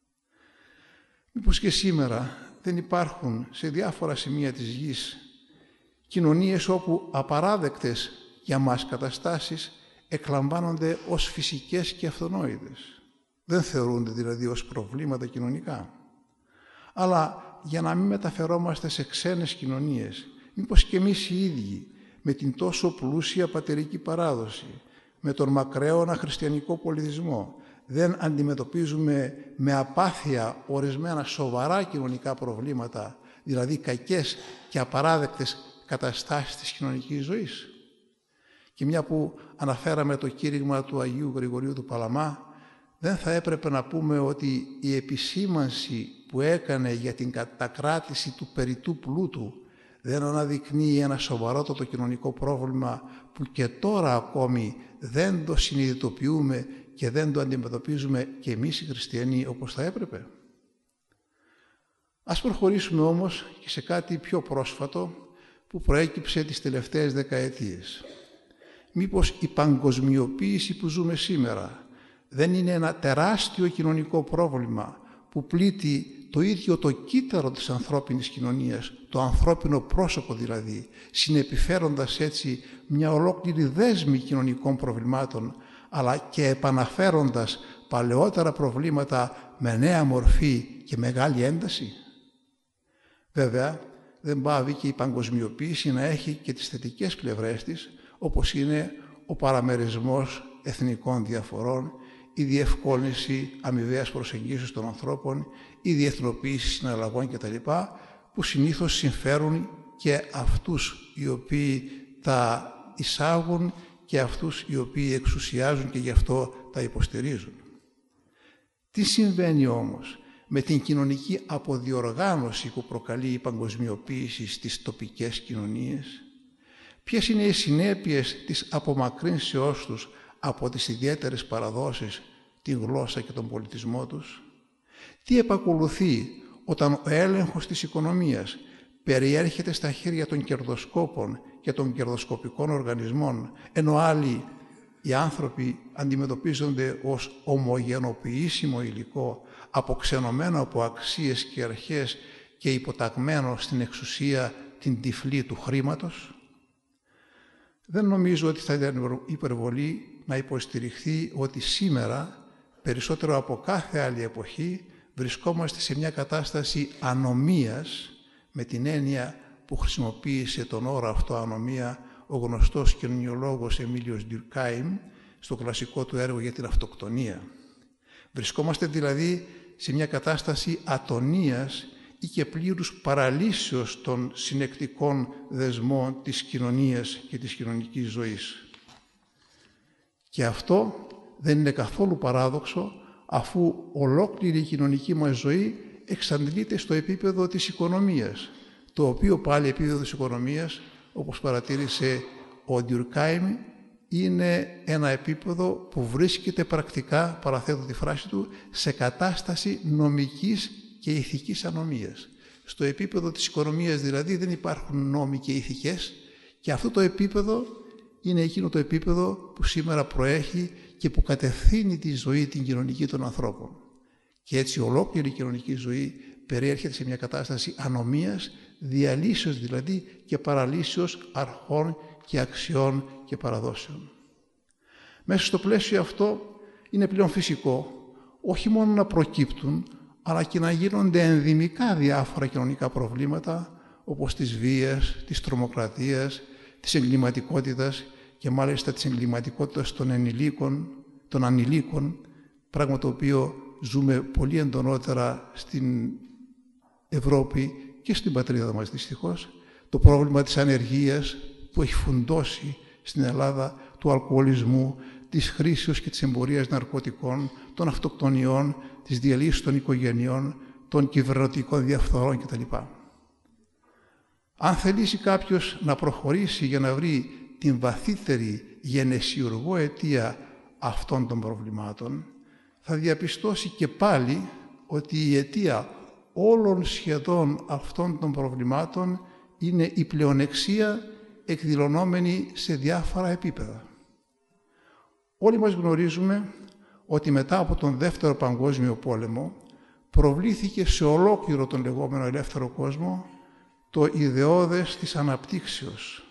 Μήπως και σήμερα δεν υπάρχουν σε διάφορα σημεία της γης κοινωνίες όπου απαράδεκτες για μας καταστάσεις εκλαμβάνονται ως φυσικές και αυτονόητες. Δεν θεωρούνται δηλαδή ως προβλήματα κοινωνικά. Αλλά για να μην μεταφερόμαστε σε ξένες κοινωνίες, μήπως και εμείς οι ίδιοι, με την τόσο πλούσια πατερική παράδοση, με τον μακραίωνα χριστιανικό πολιτισμό, δεν αντιμετωπίζουμε με απάθεια ορισμένα σοβαρά κοινωνικά προβλήματα, δηλαδή κακές και απαράδεκτες καταστάσεις της κοινωνικής ζωής. Και μια που αναφέραμε το κήρυγμα του Αγίου Γρηγορίου του Παλαμά, δεν θα έπρεπε να πούμε ότι η επισήμανση που έκανε για την κατακράτηση του περιττού πλούτου δεν αναδεικνύει ένα σοβαρότατο κοινωνικό πρόβλημα που και τώρα ακόμη δεν το συνειδητοποιούμε και δεν το αντιμετωπίζουμε και εμείς οι χριστιανοί όπως θα έπρεπε. Ας προχωρήσουμε όμως και σε κάτι πιο πρόσφατο που προέκυψε τις τελευταίες δεκαετίες. Μήπως η παγκοσμιοποίηση που ζούμε σήμερα δεν είναι ένα τεράστιο κοινωνικό πρόβλημα που πλήττει το ίδιο το κύτταρο της ανθρώπινης κοινωνίας, το ανθρώπινο πρόσωπο δηλαδή, συνεπιφέροντας έτσι μια ολόκληρη δέσμη κοινωνικών προβλημάτων, αλλά και επαναφέροντας παλαιότερα προβλήματα με νέα μορφή και μεγάλη ένταση. Βέβαια, δεν πάβει και η παγκοσμιοποίηση να έχει και τις θετικές πλευρές της, όπως είναι ο παραμερισμός εθνικών διαφορών, η διευκόλυνση αμοιβαίας προσεγγίσεως των ανθρώπων, η διεθνοποίηση συναλλαγών κτλ., που συνήθως συμφέρουν και αυτούς οι οποίοι τα εισάγουν και αυτούς οι οποίοι εξουσιάζουν και γι' αυτό τα υποστηρίζουν. Τι συμβαίνει όμως με την κοινωνική αποδιοργάνωση που προκαλεί η παγκοσμιοποίηση στις τοπικές κοινωνίες? Ποιες είναι οι συνέπειες της απομακρύνσεώς τους από τις ιδιαίτερες παραδόσεις, την γλώσσα και τον πολιτισμό τους? Τι επακολουθεί όταν ο έλεγχος της οικονομίας περιέρχεται στα χέρια των κερδοσκόπων και των κερδοσκοπικών οργανισμών, ενώ άλλοι οι άνθρωποι αντιμετωπίζονται ως ομογενοποιήσιμο υλικό, αποξενωμένο από αξίες και αρχές και υποταγμένο στην εξουσία την τυφλή του χρήματος? Δεν νομίζω ότι θα ήταν υπερβολή να υποστηριχθεί ότι σήμερα, περισσότερο από κάθε άλλη εποχή, βρισκόμαστε σε μια κατάσταση ανομίας, με την έννοια που χρησιμοποίησε τον όρο αυτό ανομία ο γνωστός κοινωνιολόγος Εμίλιος Ντουρκάιμ στο κλασικό του έργο για την αυτοκτονία. Βρισκόμαστε δηλαδή σε μια κατάσταση ατονίας, ή και πλήρους παραλύσεως των συνεκτικών δεσμών της κοινωνίας και της κοινωνικής ζωής. Και αυτό δεν είναι καθόλου παράδοξο, αφού ολόκληρη η κοινωνική μας ζωή εξαντλείται στο επίπεδο της οικονομίας, το οποίο πάλι επίπεδο της οικονομίας, όπως παρατήρησε ο Ντιουρκάιμ, είναι ένα επίπεδο που βρίσκεται πρακτικά, παραθέτω τη φράση του, σε κατάσταση νομικής και ηθικής ανομίας. Στο επίπεδο της οικονομίας δηλαδή δεν υπάρχουν νόμοι και ηθικές, και αυτό το επίπεδο είναι εκείνο το επίπεδο που σήμερα προέχει και που κατευθύνει τη ζωή την κοινωνική των ανθρώπων. Και έτσι ολόκληρη η κοινωνική ζωή περιέρχεται σε μια κατάσταση ανομίας, διαλύσεως δηλαδή και παραλύσεως αρχών και αξιών και παραδόσεων. Μέσα στο πλαίσιο αυτό είναι πλέον φυσικό όχι μόνο να προκύπτουν, αλλά και να γίνονται ενδυμικά διάφορα κοινωνικά προβλήματα, όπως της βίας, της τρομοκρατίας, της εγκληματικότητας και μάλιστα της εγκληματικότητας των ενηλίκων, των ανηλίκων, πράγμα το οποίο ζούμε πολύ εντονότερα στην Ευρώπη και στην πατρίδα μας δυστυχώς, το πρόβλημα της ανεργίας που έχει φουντώσει στην Ελλάδα, του αλκοολισμού, της χρήσεως και της εμπορίας ναρκωτικών, των αυτοκτονιών, της διαλύσεως των οικογενειών, των κυβερνητικών διαφθορών κτλ. Αν θελήσει κάποιος να προχωρήσει για να βρει την βαθύτερη γενεσιουργό αιτία αυτών των προβλημάτων, θα διαπιστώσει και πάλι ότι η αιτία όλων σχεδόν αυτών των προβλημάτων είναι η πλεονεξία εκδηλωνόμενη σε διάφορα επίπεδα. Όλοι μας γνωρίζουμε ότι μετά από τον Δεύτερο Παγκόσμιο Πόλεμο προβλήθηκε σε ολόκληρο τον λεγόμενο ελεύθερο κόσμο το ιδεώδες της αναπτύξεως.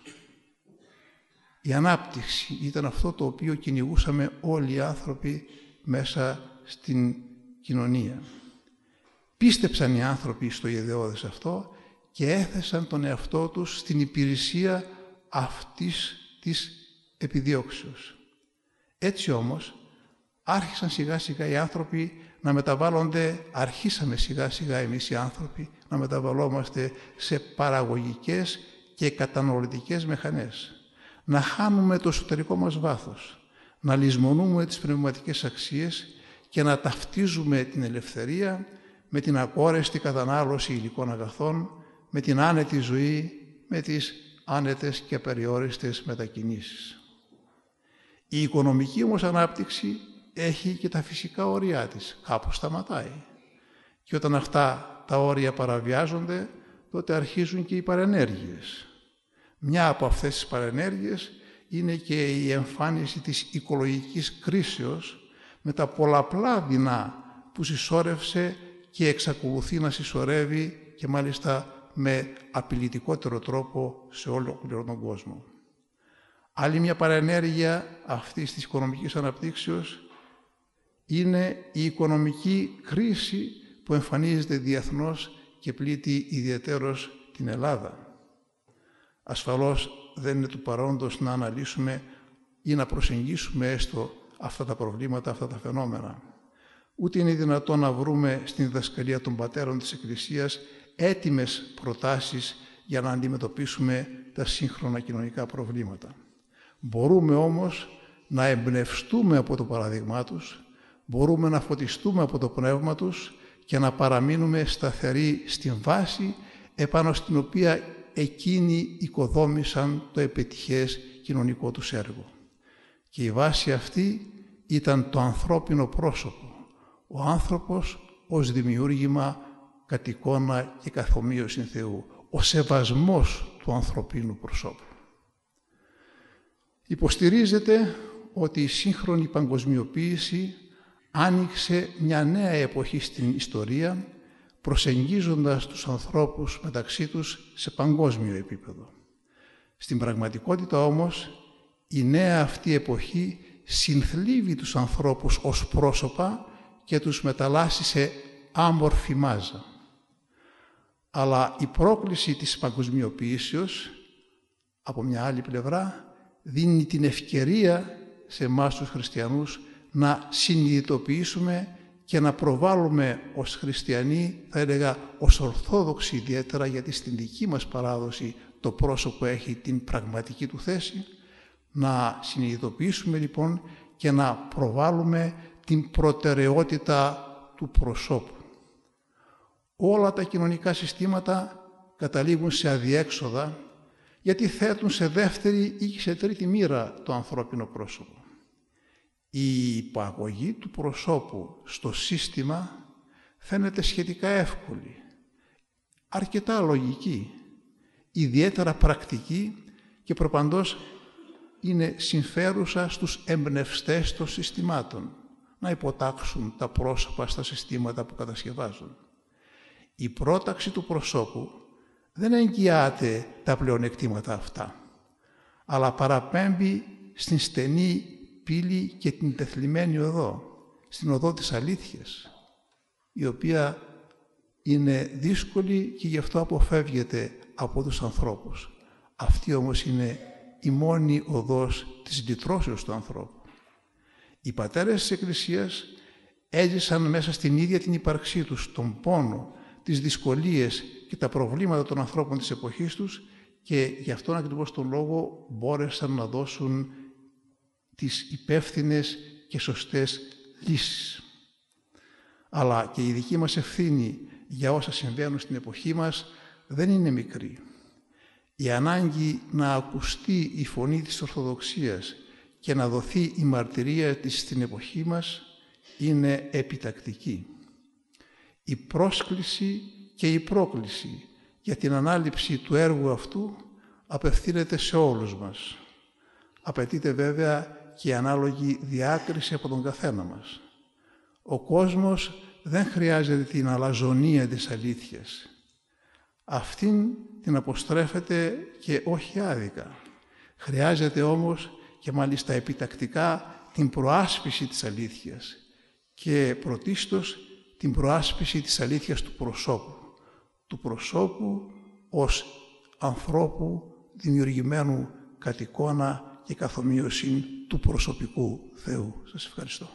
Η ανάπτυξη ήταν αυτό το οποίο κυνηγούσαμε όλοι οι άνθρωποι μέσα στην κοινωνία. Πίστεψαν οι άνθρωποι στο ιδεώδες αυτό και έθεσαν τον εαυτό τους στην υπηρεσία αυτής της επιδιώξεως. Έτσι όμως άρχισαν σιγά σιγά οι άνθρωποι να μεταβάλλονται, αρχίσαμε σιγά σιγά εμείς οι άνθρωποι να μεταβαλλόμαστε σε παραγωγικές και κατανοητικές μηχανές, να χάνουμε το εσωτερικό μας βάθος, να λησμονούμε τις πνευματικές αξίες και να ταυτίζουμε την ελευθερία με την ακόρεστη κατανάλωση υλικών αγαθών, με την άνετη ζωή, με τις άνετες και απεριόριστες μετακινήσεις. Η οικονομική όμως ανάπτυξη έχει και τα φυσικά όρια της. Κάπου σταματάει. Και όταν αυτά τα όρια παραβιάζονται, τότε αρχίζουν και οι παρενέργειες. Μια από αυτές τις παρενέργειες είναι και η εμφάνιση της οικολογικής κρίσεως με τα πολλαπλά δεινά που συσσόρευσε και εξακολουθεί να συσσωρεύει και μάλιστα με απειλητικότερο τρόπο σε όλο τον κόσμο. Άλλη μια παρενέργεια αυτής της οικονομικής αναπτύξεως είναι η οικονομική κρίση που εμφανίζεται διεθνώς και πλήττει ιδιαιτέρως την Ελλάδα. Ασφαλώς δεν είναι του παρόντος να αναλύσουμε ή να προσεγγίσουμε έστω αυτά τα προβλήματα, αυτά τα φαινόμενα. Ούτε είναι δυνατόν να βρούμε στην διδασκαλία των πατέρων της Εκκλησίας έτοιμες προτάσεις για να αντιμετωπίσουμε τα σύγχρονα κοινωνικά προβλήματα. Μπορούμε όμως να εμπνευστούμε από το παράδειγμά τους, μπορούμε να φωτιστούμε από το πνεύμα τους και να παραμείνουμε σταθεροί στην βάση επάνω στην οποία εκείνοι οικοδόμησαν το επιτυχές κοινωνικό τους έργο. Και η βάση αυτή ήταν το ανθρώπινο πρόσωπο, ο άνθρωπος ως δημιούργημα κατ' εικόνα και καθομοίωση Θεού, ο σεβασμός του ανθρωπίνου προσώπου. Υποστηρίζεται ότι η σύγχρονη παγκοσμιοποίηση άνοιξε μια νέα εποχή στην ιστορία, προσεγγίζοντας τους ανθρώπους μεταξύ τους σε παγκόσμιο επίπεδο. Στην πραγματικότητα όμως, η νέα αυτή εποχή συνθλίβει τους ανθρώπους ως πρόσωπα και τους μεταλλάσσει σε άμορφη μάζα. Αλλά η πρόκληση της παγκοσμιοποίησεως, από μια άλλη πλευρά, δίνει την ευκαιρία σε εμάς τους χριστιανούς να συνειδητοποιήσουμε και να προβάλλουμε ως χριστιανοί, θα έλεγα ως Ορθόδοξοι ιδιαίτερα, γιατί στην δική μας παράδοση το πρόσωπο έχει την πραγματική του θέση, να συνειδητοποιήσουμε λοιπόν και να προβάλλουμε την προτεραιότητα του προσώπου. Όλα τα κοινωνικά συστήματα καταλήγουν σε αδιέξοδα, γιατί θέτουν σε δεύτερη ή σε τρίτη μοίρα το ανθρώπινο πρόσωπο. Η υπαγωγή του προσώπου στο σύστημα φαίνεται σχετικά εύκολη, αρκετά λογική, ιδιαίτερα πρακτική και προπαντός είναι συμφέρουσα στους εμπνευστές των συστημάτων να υποτάξουν τα πρόσωπα στα συστήματα που κατασκευάζουν. Η πρόταξη του προσώπου δεν εγγυάται τα πλεονεκτήματα αυτά, αλλά παραπέμπει στην στενή πύλη και την τεθλιμμένη οδό, στην οδό της αλήθειας, η οποία είναι δύσκολη και γι' αυτό αποφεύγεται από τους ανθρώπους. Αυτή όμως είναι η μόνη οδός της λυτρώσεως του ανθρώπου. Οι πατέρες της Εκκλησίας έζησαν μέσα στην ίδια την ύπαρξή τους τον πόνο, τις δυσκολίες και τα προβλήματα των ανθρώπων της εποχής τους και γι' αυτόν ακριβώς τον λόγο μπόρεσαν να δώσουν τις υπεύθυνες και σωστές λύσεις. Αλλά και η δική μας ευθύνη για όσα συμβαίνουν στην εποχή μας δεν είναι μικρή. Η ανάγκη να ακουστεί η φωνή της Ορθοδοξίας και να δοθεί η μαρτυρία της στην εποχή μας είναι επιτακτική. Η πρόσκληση και η πρόκληση για την ανάληψη του έργου αυτού απευθύνεται σε όλους μας. Απαιτείται βέβαια και η ανάλογη διάκριση από τον καθένα μας. Ο κόσμος δεν χρειάζεται την αλαζονία της αλήθειας. Αυτήν την αποστρέφεται και όχι άδικα. Χρειάζεται όμως και μάλιστα επιτακτικά την προάσπιση της αλήθειας και πρωτίστως την προάσπιση της αλήθειας του προσώπου. Του προσώπου ως ανθρώπου δημιουργημένου κατ' εικόνα και καθομοίωση του προσωπικού Θεού. Σας ευχαριστώ.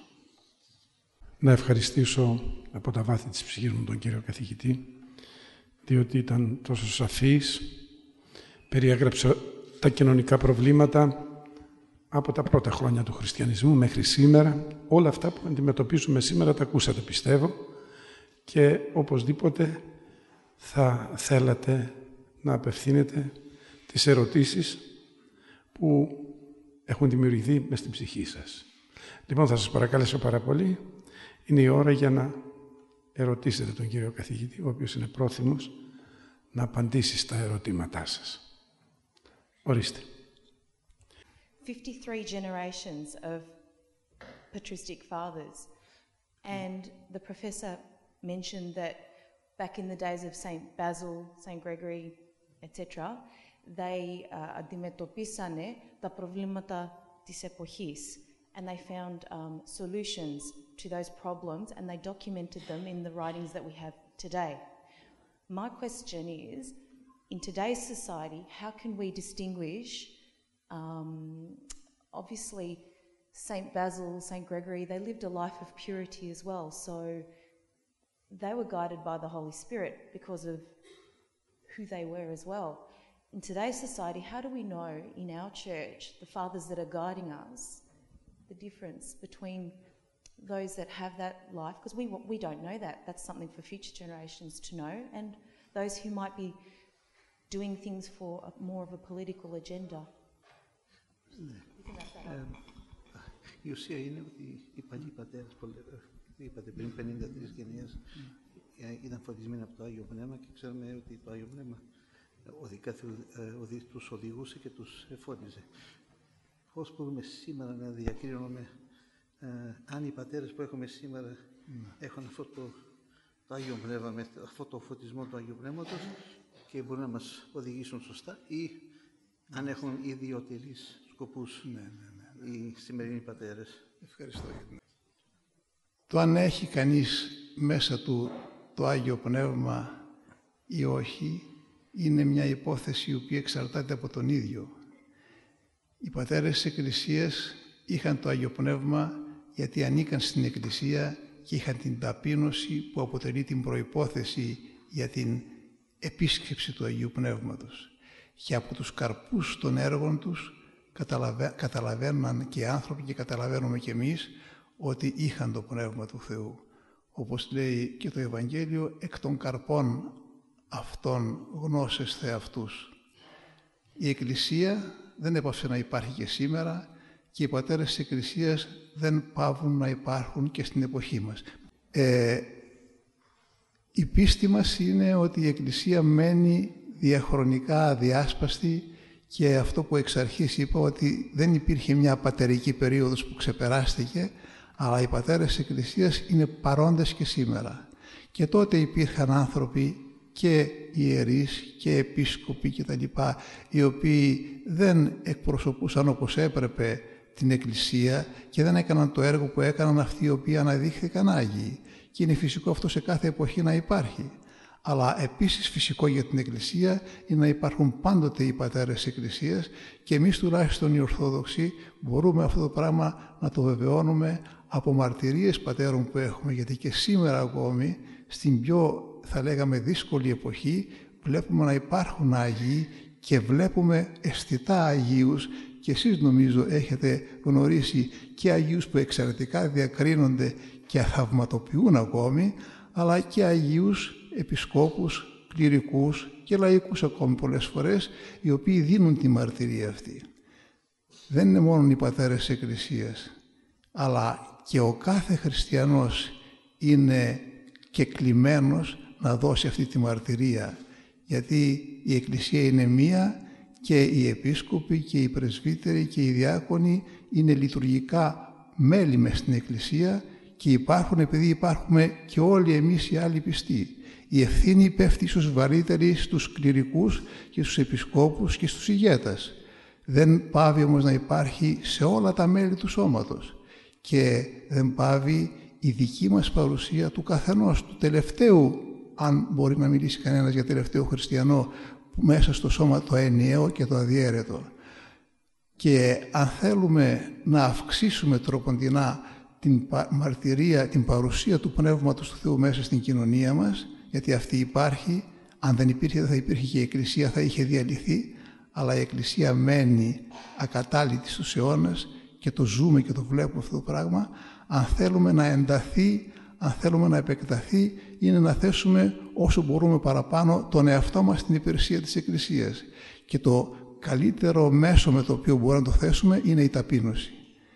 Να ευχαριστήσω από τα βάθη της ψυχής μου τον κύριο καθηγητή, διότι ήταν τόσο σαφής, περιέγραψε τα κοινωνικά προβλήματα από τα πρώτα χρόνια του χριστιανισμού μέχρι σήμερα. Όλα αυτά που αντιμετωπίζουμε σήμερα τα ακούσατε, πιστεύω, και οπωσδήποτε θα θέλατε να απευθύνετε τις ερωτήσεις που έχουν δημιουργηθεί μες στην ψυχή σας. Λοιπόν, θα σας παρακαλέσω πάρα πολύ. Είναι η ώρα για να ερωτήσετε τον κύριο καθηγητή, ο οποίος είναι πρόθυμος να απαντήσει στα ερωτήματά σας. Ορίστε. fifty-three generations of patristic fathers. And the professor mentioned that back in the days of Saint Basil, Saint Gregory, et cetera, they uh, αντιμετωπίσανε τα προβλήματα της εποχής. And they found um, solutions to those problems and they documented them in the writings that we have today. My question is, in today's society, how can we distinguish, um, obviously, Saint Basil, Saint Gregory, they lived a life of purity as well, so they were guided by the Holy Spirit because of who they were as well. In today's society, how do we know in our church, the fathers that are guiding us, the difference between those that have that life, because we we don't know that. That's something for future generations to know, and those who might be doing things for a, more of a political agenda. Ε, η ουσία είναι ότι οι παλιοί πατέρες, είπατε πριν πενήντα τρεις γενιές, mm. ήταν φωτισμένοι από το Άγιο Πνεύμα και ξέρουμε ότι το Άγιο Πνεύμα τους οδηγούσε και τους εφώτιζε. Πώς μπορούμε σήμερα να διακρίνουμε ε, αν οι πατέρες που έχουμε σήμερα mm. έχουν αυτό το, το Άγιο Πνεύμα, με αυτό το φωτισμό του Αγίου Πνεύματος και μπορούν να μας οδηγήσουν σωστά ή mm. αν έχουν ιδιωτελείς σκοπούς ναι, ναι, ναι, ναι. οι σημερινοί πατέρες. Ευχαριστώ. Το αν έχει κανείς μέσα του το Άγιο Πνεύμα ή όχι είναι μια υπόθεση η οποία εξαρτάται από τον ίδιο. Οι πατέρες της Εκκλησίας είχαν το Άγιο Πνεύμα γιατί ανήκαν στην Εκκλησία και είχαν την ταπείνωση που αποτελεί την προϋπόθεση για την επίσκεψη του Αγίου Πνεύματος. Και από τους καρπούς των έργων τους καταλαβα... καταλαβαίναν και οι άνθρωποι και καταλαβαίνουμε και εμείς ότι είχαν το Πνεύμα του Θεού. Όπως λέει και το Ευαγγέλιο, εκ των καρπών αυτών γνώσεσθε αυτούς. Η Εκκλησία δεν έπαψε να υπάρχει και σήμερα και οι πατέρες της Εκκλησίας δεν παύουν να υπάρχουν και στην εποχή μας. Ε, η πίστη μας είναι ότι η Εκκλησία μένει διαχρονικά αδιάσπαστη και αυτό που εξ αρχής είπα ότι δεν υπήρχε μια πατερική περίοδος που ξεπεράστηκε, αλλά οι πατέρες της Εκκλησίας είναι παρόντες και σήμερα. Και τότε υπήρχαν άνθρωποι και ιερείς και επίσκοποι και τα λοιπά, οι οποίοι δεν εκπροσωπούσαν όπως έπρεπε την Εκκλησία και δεν έκαναν το έργο που έκαναν αυτοί οι οποίοι αναδείχθηκαν Άγιοι. Και είναι φυσικό αυτό σε κάθε εποχή να υπάρχει. Αλλά επίσης φυσικό για την Εκκλησία είναι να υπάρχουν πάντοτε οι πατέρες της Εκκλησίας και εμείς τουλάχιστον οι Ορθόδοξοι μπορούμε αυτό το πράγμα να το βεβαιώνουμε από μαρτυρίες πατέρων που έχουμε, γιατί και σήμερα ακόμη στην πιο θα λέγαμε δύσκολη εποχή βλέπουμε να υπάρχουν Άγιοι και βλέπουμε αισθητά Αγίους και εσείς νομίζω έχετε γνωρίσει και Αγίους που εξαιρετικά διακρίνονται και θαυματοποιούν ακόμη, αλλά και Αγίους επισκόπους, κληρικούς και λαϊκούς ακόμη πολλές φορές, οι οποίοι δίνουν τη μαρτυρία αυτή. Δεν είναι μόνο οι πατέρες της Εκκλησίας, αλλά και ο κάθε χριστιανός είναι κεκλημένος να δώσει αυτή τη μαρτυρία, γιατί η Εκκλησία είναι μία και οι επίσκοποι και οι πρεσβύτεροι και οι διάκονοι είναι λειτουργικά μέλη μες στην Εκκλησία και υπάρχουν επειδή υπάρχουμε και όλοι εμείς οι άλλοι πιστοί. Η ευθύνη πέφτει ίσως βαρύτερη στους κληρικούς και στους επισκόπους και στους ηγέτες. Δεν πάβει όμως να υπάρχει σε όλα τα μέλη του σώματος και δεν πάβει η δική μας παρουσία του καθενός, του τελευταίου, αν μπορεί να μιλήσει κανένας για τελευταίο χριστιανό, που μέσα στο σώμα το ενιαίο και το αδιέρετο. Και αν θέλουμε να αυξήσουμε τροποντινά την μαρτυρία, την παρουσία του Πνεύματος του Θεού μέσα στην κοινωνία μας, γιατί αυτή υπάρχει, αν δεν υπήρχε δεν θα υπήρχε και η Εκκλησία, θα είχε διαλυθεί, αλλά η Εκκλησία μένει ακατάλητη στους αιώνες και το ζούμε και το βλέπουμε αυτό το πράγμα. Αν θέλουμε να ενταθεί, αν θέλουμε να επεκταθεί, είναι να θέσουμε όσο μπορούμε παραπάνω τον εαυτό μας στην υπηρεσία της Εκκλησίας. Και το καλύτερο μέσο με το οποίο μπορούμε να το θέσουμε είναι η ταπείνωση.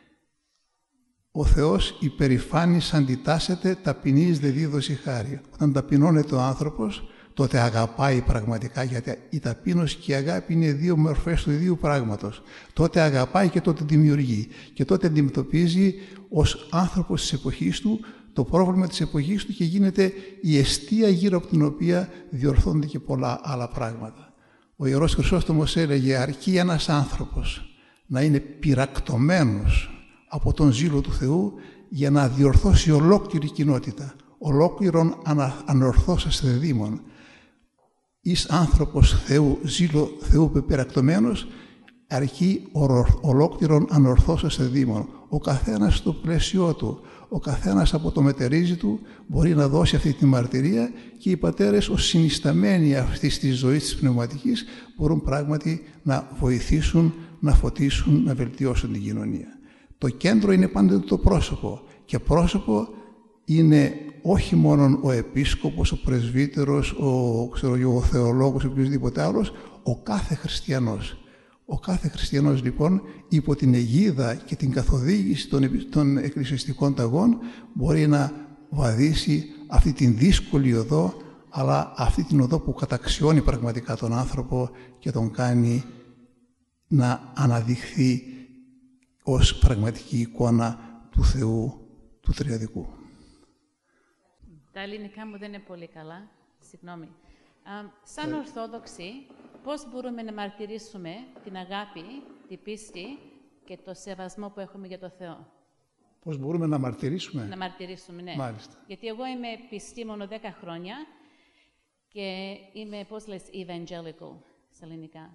Ο Θεός υπερηφάνης αντιτάσσεται, ταπεινής δε δίδωση χάρη. Όταν ταπεινώνεται ο άνθρωπος, τότε αγαπάει πραγματικά, γιατί η ταπείνωση και η αγάπη είναι δύο μορφές του ίδιου πράγματος. Τότε αγαπάει και τότε δημιουργεί. Και τότε αντιμετωπίζει ως άνθρωπος της εποχής του το πρόβλημα της εποχής του και γίνεται η αιστεία γύρω από την οποία διορθώνται και πολλά άλλα πράγματα. Ο Ιερός Χρυσόστομος έλεγε αρκεί ένας άνθρωπος να είναι πυρακτωμένος από τον ζήλο του Θεού για να διορθώσει ολόκληρη κοινότητα, ολόκληρον ανα, ανορθώσαστε δήμον. Εις άνθρωπος Θεού, ζήλο Θεού πεπερακτωμένος, αρκεί ολόκληρον ανορθώσαστε δήμον. Ο καθένας στο πλαίσιο του, ο καθένας από το μετερίζει του μπορεί να δώσει αυτή τη μαρτυρία και οι πατέρες ως συνισταμένοι αυτής της ζωής της πνευματικής μπορούν πράγματι να βοηθήσουν, να φωτίσουν, να βελτιώσουν την κοινωνία. Το κέντρο είναι πάντοτε το πρόσωπο και πρόσωπο είναι όχι μόνο ο επίσκοπος, ο πρεσβύτερος, ο, ξέρω, ο θεολόγος, οποιοδήποτε άλλος, ο κάθε χριστιανός. Ο κάθε χριστιανός λοιπόν υπό την αιγίδα και την καθοδήγηση των, των εκκλησιαστικών ταγών μπορεί να βαδίσει αυτή την δύσκολη οδό, αλλά αυτή την οδό που καταξιώνει πραγματικά τον άνθρωπο και τον κάνει να αναδειχθεί ως πραγματική εικόνα του Θεού, του Τριαδικού. Τα ελληνικά μου δεν είναι πολύ καλά, συγγνώμη. Α, σαν Ορθόδοξοι, πώς μπορούμε να μαρτυρήσουμε την αγάπη, την πίστη και το σεβασμό που έχουμε για το Θεό. Πώς μπορούμε να μαρτυρήσουμε. Να μαρτυρήσουμε, ναι. Μάλιστα. Γιατί εγώ είμαι πιστή μόνο δέκα χρόνια και είμαι, πώς λες, evangelical στα ελληνικά.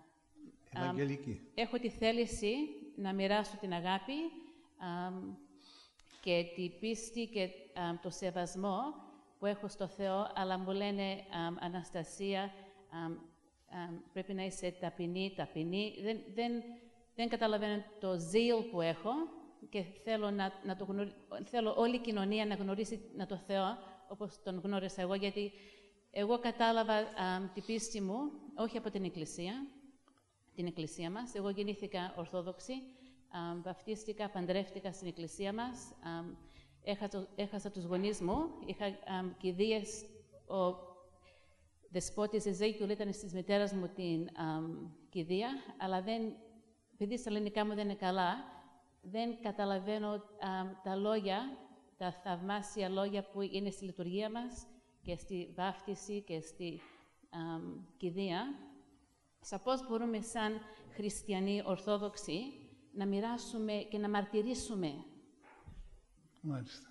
Ευαγγελική. Έχω τη θέληση να μοιράσω την αγάπη α, και τη πίστη και α, το σεβασμό που έχω στο Θεό, αλλά μου λένε α, Αναστασία, α, α, πρέπει να είσαι ταπεινή, ταπεινή. Δεν, δεν, δεν καταλαβαίνω το zeal που έχω και θέλω, να, να το γνωρί... θέλω όλη η κοινωνία να γνωρίσει να το Θεό όπως τον γνώρισα εγώ, γιατί εγώ κατάλαβα α, την πίστη μου όχι από την Εκκλησία, την Εκκλησία μας. Εγώ γεννήθηκα Ορθόδοξη, α, βαφτίστηκα, παντρεύτηκα στην Εκκλησία μας, α, έχασα, έχασα τους γονείς μου, είχα α, κηδείες, ο δεσπότης Εζέκιουλ ήταν στις μητέρας μου την α, κηδεία, αλλά δεν, επειδή στα ελληνικά μου δεν είναι καλά, δεν καταλαβαίνω α, τα λόγια, τα θαυμάσια λόγια που είναι στη λειτουργία μας και στη βάφτιση και στη α, κηδεία. Σαν πώς μπορούμε σαν χριστιανοί Ορθόδοξοι να μοιράσουμε και να μαρτυρήσουμε. Μάλιστα.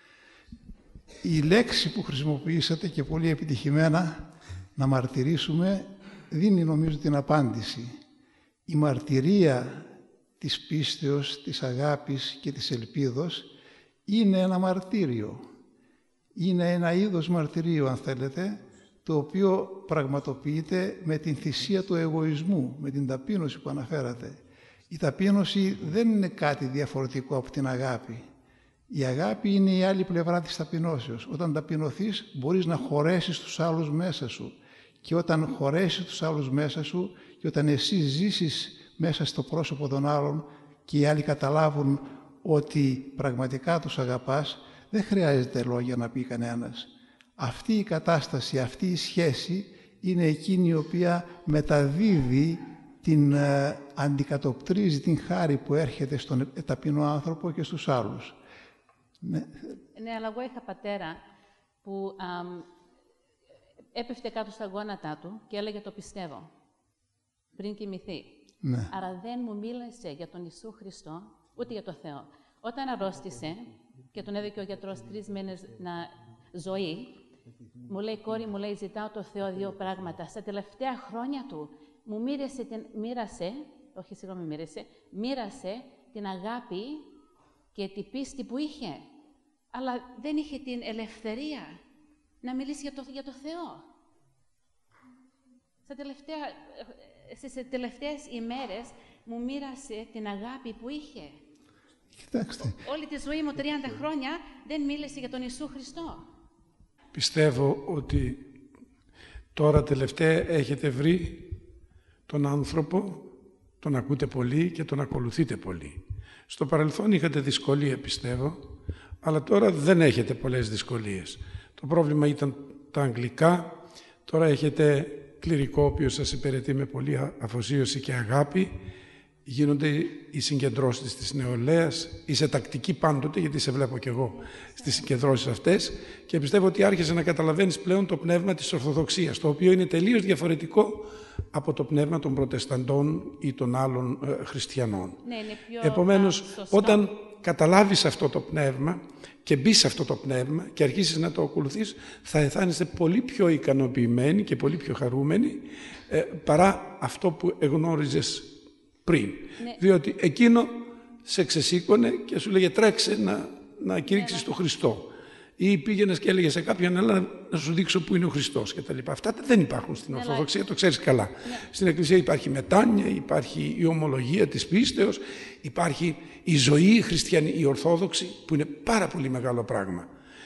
Η λέξη που χρησιμοποιήσατε και πολύ επιτυχημένα, να μαρτυρήσουμε, δίνει νομίζω την απάντηση. Η μαρτυρία της πίστεως, της αγάπης και της ελπίδος είναι ένα μαρτύριο. Είναι ένα είδος μαρτυρίου, αν θέλετε, το οποίο πραγματοποιείται με την θυσία του εγωισμού, με την ταπείνωση που αναφέρατε. Η ταπείνωση δεν είναι κάτι διαφορετικό από την αγάπη. Η αγάπη είναι η άλλη πλευρά της ταπεινώσεως. Όταν ταπεινωθείς, μπορείς να χωρέσεις τους άλλους μέσα σου. Και όταν χωρέσεις τους άλλους μέσα σου και όταν εσύ ζήσεις μέσα στο πρόσωπο των άλλων και οι άλλοι καταλάβουν ότι πραγματικά τους αγαπάς, δεν χρειάζεται λόγια να πει κανένας. Αυτή η κατάσταση, αυτή η σχέση είναι εκείνη η οποία μεταδίδει, την ε, αντικατοπτρίζει την χάρη που έρχεται στον ταπεινό άνθρωπο και στους άλλους. Ναι, ναι, αλλά εγώ είχα πατέρα που α, έπεφτε κάτω στα γόνατά του και έλεγε το πιστεύω πριν κοιμηθεί. Ναι. Άρα δεν μου μίλησε για τον Ιησού Χριστό, ούτε για το Θεό. Όταν αρρώστησε και τον έδωκε ο γιατρός τρεις μήνες να ζωή, μου λέει, κόρη μου, λέει, ζητάω το Θεό δύο πράγματα. Στα τελευταία χρόνια του μου μοίρασε, την, μοίρασε, όχι συγγνώμη μοίρασε, μοίρασε την αγάπη και την πίστη που είχε. Αλλά δεν είχε την ελευθερία να μιλήσει για το, για το Θεό. Στα τελευταία, στις τελευταίες ημέρες μου μοίρασε την αγάπη που είχε. Κοιτάξτε. Όλη τη ζωή μου, τριάντα χρόνια, δεν μίλησε για τον Ιησού Χριστό. Πιστεύω ότι τώρα τελευταία έχετε βρει τον άνθρωπο, τον ακούτε πολύ και τον ακολουθείτε πολύ. Στο παρελθόν είχατε δυσκολία, πιστεύω, αλλά τώρα δεν έχετε πολλές δυσκολίες. Το πρόβλημα ήταν τα αγγλικά, τώρα έχετε κληρικό, ο οποίος σας υπηρετεί με πολλή αφοσίωση και αγάπη. Γίνονται οι συγκεντρώσεις της νεολαίας, είσαι τακτική πάντοτε, γιατί σε βλέπω κι εγώ στις συγκεντρώσεις αυτές και πιστεύω ότι άρχισε να καταλαβαίνεις πλέον το πνεύμα της Ορθοδοξίας, το οποίο είναι τελείως διαφορετικό από το πνεύμα των Προτεσταντών ή των άλλων ε, χριστιανών. Ναι, είναι πιο, Επομένως, α, όταν καταλάβεις αυτό το πνεύμα και μπεις σε αυτό το πνεύμα και αρχίσεις να το ακολουθείς, θα αισθάνεσαι πολύ πιο ικανοποιημένοι και πολύ πιο χαρούμενοι ε, παρά αυτό που εγνώριζες πριν. Ναι. Διότι εκείνο σε ξεσήκωνε και σου λέγε τρέξε να, να κηρύξεις ναι, τον Χριστό. Ή πήγαινες και έλεγες σε κάποιον άλλα να σου δείξω που είναι ο Χριστός κτλ. Αυτά δεν υπάρχουν στην ναι, Ορθοδοξία, το ξέρεις καλά. Ναι. Στην Εκκλησία υπάρχει μετάνοια, υπάρχει η ομολογία της πίστεως, υπάρχει η ζωή η χριστιανή, η Ορθόδοξη, που είναι πάρα πολύ μεγάλο πράγμα.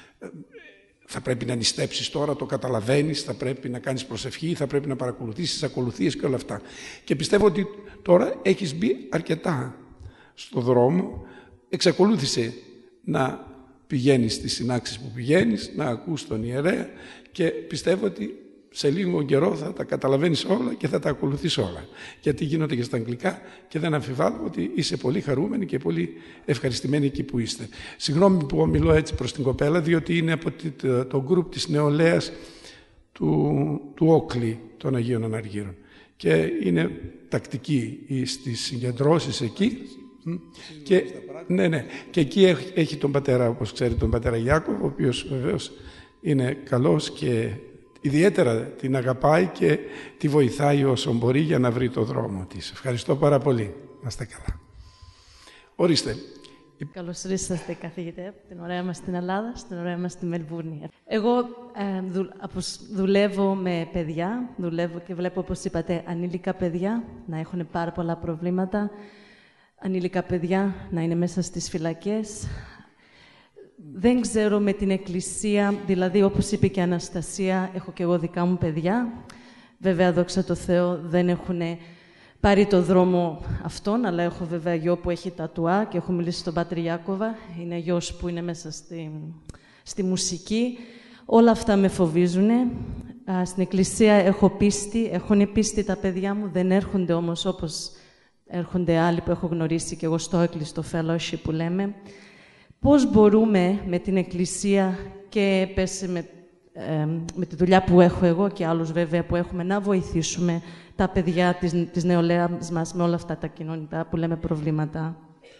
Θα πρέπει να νηστέψεις τώρα, το καταλαβαίνεις, θα πρέπει να κάνεις προσευχή, θα πρέπει να παρακολουθήσεις τις ακολουθίες και όλα αυτά. Και πιστεύω ότι τώρα έχεις μπει αρκετά στο δρόμο, εξακολούθησε να πηγαίνεις στις συνάξεις που πηγαίνεις, να ακούς τον ιερέα και πιστεύω ότι σε λίγο καιρό θα τα καταλαβαίνεις όλα και θα τα ακολουθείς όλα. Γιατί γίνονται και στα αγγλικά και δεν αμφιβάλλω ότι είσαι πολύ χαρούμενοι και πολύ ευχαριστημένοι εκεί που είστε. Συγγνώμη που μιλώ έτσι προς την κοπέλα, διότι είναι από το γκρουπ της νεολαίας του, του Όκλη των Αγίων Αναργύρων. Και είναι τακτική στις συγκεντρώσεις εκεί. Και, ναι, ναι. και εκεί έχει, έχει τον πατέρα, όπως ξέρετε, τον πατέρα Ιάκωβ, ο οποίος βεβαίως είναι καλός και ιδιαίτερα την αγαπάει και τη βοηθάει όσο μπορεί για να βρει το δρόμο της. Ευχαριστώ πάρα πολύ. Να είστε καλά. Ορίστε, Καλώς ορίσατε, καθηγητέ, την ωραία μας στην Ελλάδα, στην ωραία μας στη Μελβούρνη. Εγώ ε, δου, απος, δουλεύω με παιδιά, δουλεύω και βλέπω, όπως είπατε, ανήλικα παιδιά να έχουν πάρα πολλά προβλήματα, ανήλικα παιδιά να είναι μέσα στις φυλακές. Δεν ξέρω με την Εκκλησία, δηλαδή όπως είπε και η Αναστασία, έχω και εγώ δικά μου παιδιά. Βέβαια, δόξα τω Θεώ, δεν έχουν πάρει το δρόμο αυτόν, αλλά έχω βέβαια γιο που έχει τατουά και έχω μιλήσει στον Πατρί Ιάκωβα. Είναι γιος που είναι μέσα στη, στη μουσική. Όλα αυτά με φοβίζουν. Στην Εκκλησία έχω πίστη, έχουν πίστη τα παιδιά μου, δεν έρχονται όμως όπως έρχονται άλλοι που έχω γνωρίσει και εγώ στο έκλειστο fellowship που λέμε. Πώς μπορούμε με την Εκκλησία και πες με, ε, με τη δουλειά που έχω εγώ και άλλους βέβαια που έχουμε να βοηθήσουμε τα παιδιά της, της νεολαίας μας με όλα αυτά τα κοινωνικά που λέμε προβλήματα.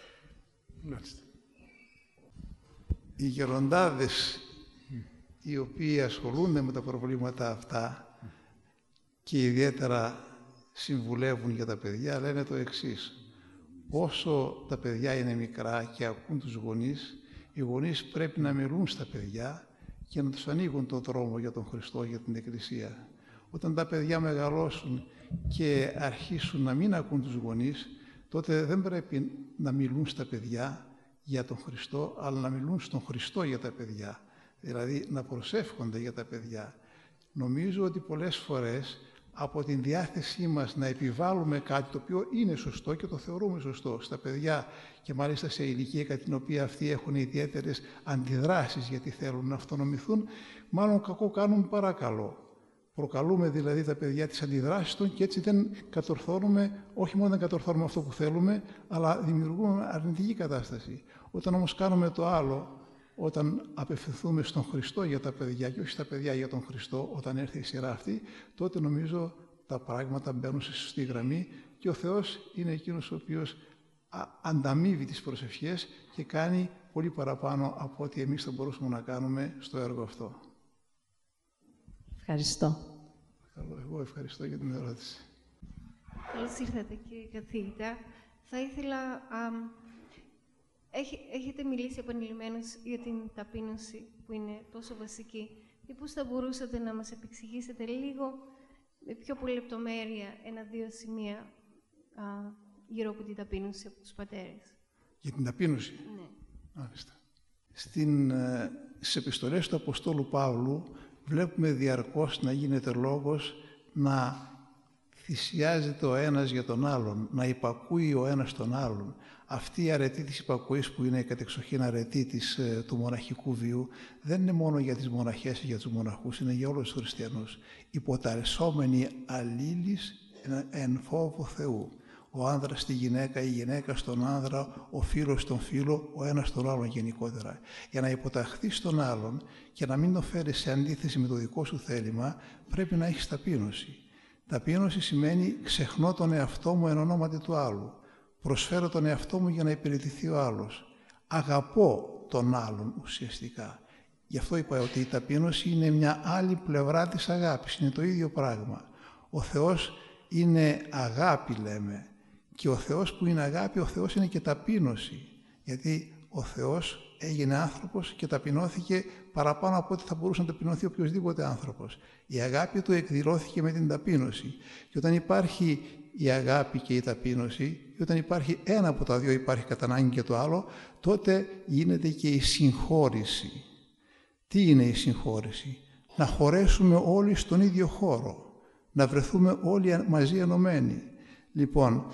Οι γεροντάδες οι οποίοι ασχολούνται με τα προβλήματα αυτά και ιδιαίτερα συμβουλεύουν για τα παιδιά λένε το εξής. Όσο τα παιδιά είναι μικρά και ακούν τους γονείς, οι γονείς πρέπει να μιλούν στα παιδιά και να τους ανοίγουν τον δρόμο για τον Χριστό, για την Εκκλησία. Όταν τα παιδιά μεγαλώσουν και αρχίσουν να μην ακούν τους γονείς, τότε δεν πρέπει να μιλούν στα παιδιά για τον Χριστό, αλλά να μιλούν στον Χριστό για τα παιδιά. Δηλαδή να προσεύχονται για τα παιδιά. Νομίζω ότι πολλές φορές από την διάθεσή μας να επιβάλλουμε κάτι το οποίο είναι σωστό και το θεωρούμε σωστό στα παιδιά και μάλιστα σε ηλικία κατά την οποία αυτοί έχουν ιδιαίτερες αντιδράσεις γιατί θέλουν να αυτονομηθούν, μάλλον κακό κάνουμε παρά καλό. Προκαλούμε δηλαδή τα παιδιά τις αντιδράσεις των και έτσι δεν κατορθώνουμε, όχι μόνο δεν κατορθώνουμε αυτό που θέλουμε, αλλά δημιουργούμε αρνητική κατάσταση. Όταν όμως κάνουμε το άλλο, όταν απευθυνθούμε στον Χριστό για τα παιδιά και όχι στα παιδιά για τον Χριστό, όταν έρθει η σειρά αυτή, τότε νομίζω τα πράγματα μπαίνουν σε σωστή γραμμή και ο Θεός είναι εκείνος ο οποίος ανταμείβει τις προσευχές και κάνει πολύ παραπάνω από ό,τι εμείς θα μπορούσαμε να κάνουμε στο έργο αυτό. Ευχαριστώ. Καλό, εγώ ευχαριστώ για την ερώτηση. Καλώς ήρθατε, κύριε καθηγητά. Θα ήθελα... Α, έχ, έχετε μιλήσει επανειλημμένως για την ταπείνωση που είναι τόσο βασική. Μήπως θα μπορούσατε να μας επεξηγήσετε λίγο με πιο πολύ λεπτομέρεια ένα-δύο σημεία α, γύρω από την ταπείνωση από τους πατέρες. Για την ταπείνωση. Ναι. Μάλιστα. Στην, ε, στις επιστολές του Αποστόλου Παύλου βλέπουμε διαρκώς να γίνεται λόγος να θυσιάζεται ο ένας για τον άλλον, να υπακούει ο ένας τον άλλον. Αυτή η αρετή της υπακούης που είναι η κατεξοχήν αρετή της, του μοναχικού βίου δεν είναι μόνο για τις μοναχές ή για τους μοναχούς, είναι για όλους τους χριστιανούς. Υποταρεσόμενοι αλλήλεις εν φόβο Θεού. Ο άνδρας στη γυναίκα, η γυναίκα στον άνδρα, ο φίλος στον φίλο, ο ένας τον άλλον γενικότερα. Για να υποταχθεί στον άλλον και να μην το φέρει σε αντίθεση με το δικό σου θέλημα, πρέπει να έχεις ταπείνωση. Ταπείνωση σημαίνει ξεχνώ τον εαυτό μου εν ονόματι του άλλου. Προσφέρω τον εαυτό μου για να υπηρετηθεί ο άλλος. Αγαπώ τον άλλον ουσιαστικά. Γι' αυτό είπα ότι η ταπείνωση είναι μια άλλη πλευρά της αγάπης. Είναι το ίδιο πράγμα. Ο Θεός είναι αγάπη, λέμε. Και ο Θεός που είναι αγάπη, ο Θεός είναι και ταπείνωση. Γιατί ο Θεός έγινε άνθρωπος και ταπεινώθηκε παραπάνω από ό,τι θα μπορούσε να ταπεινωθεί οποιοδήποτε άνθρωπος. Η αγάπη του εκδηλώθηκε με την ταπείνωση. Και όταν υπάρχει η αγάπη και η ταπείνωση, και όταν υπάρχει ένα από τα δύο, υπάρχει κατά ανάγκη και το άλλο, τότε γίνεται και η συγχώρηση. Τι είναι η συγχώρηση? Να χωρέσουμε όλοι στον ίδιο χώρο. Να βρεθούμε όλοι μαζί ενωμένοι. Λοιπόν,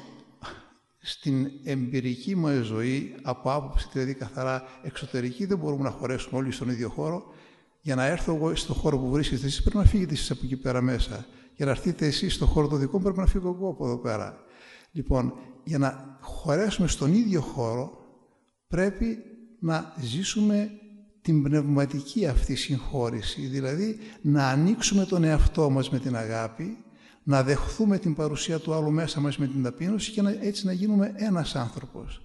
στην εμπειρική μας ζωή, από άποψη δηλαδή καθαρά εξωτερική, δεν μπορούμε να χωρέσουμε όλοι στον ίδιο χώρο. Για να έρθω εγώ στον χώρο που βρίσκεστε εσείς, πρέπει να φύγετε εσείς από εκεί πέρα μέσα. Για να έρθετε εσείς στον χώρο το δικό μου, πρέπει να φύγω εγώ από εδώ πέρα. Λοιπόν, για να χωρέσουμε στον ίδιο χώρο, πρέπει να ζήσουμε την πνευματική αυτή συγχώρηση, δηλαδή να ανοίξουμε τον εαυτό μας με την αγάπη, να δεχθούμε την παρουσία του άλλου μέσα μας με την ταπείνωση και να, έτσι να γίνουμε ένας άνθρωπος.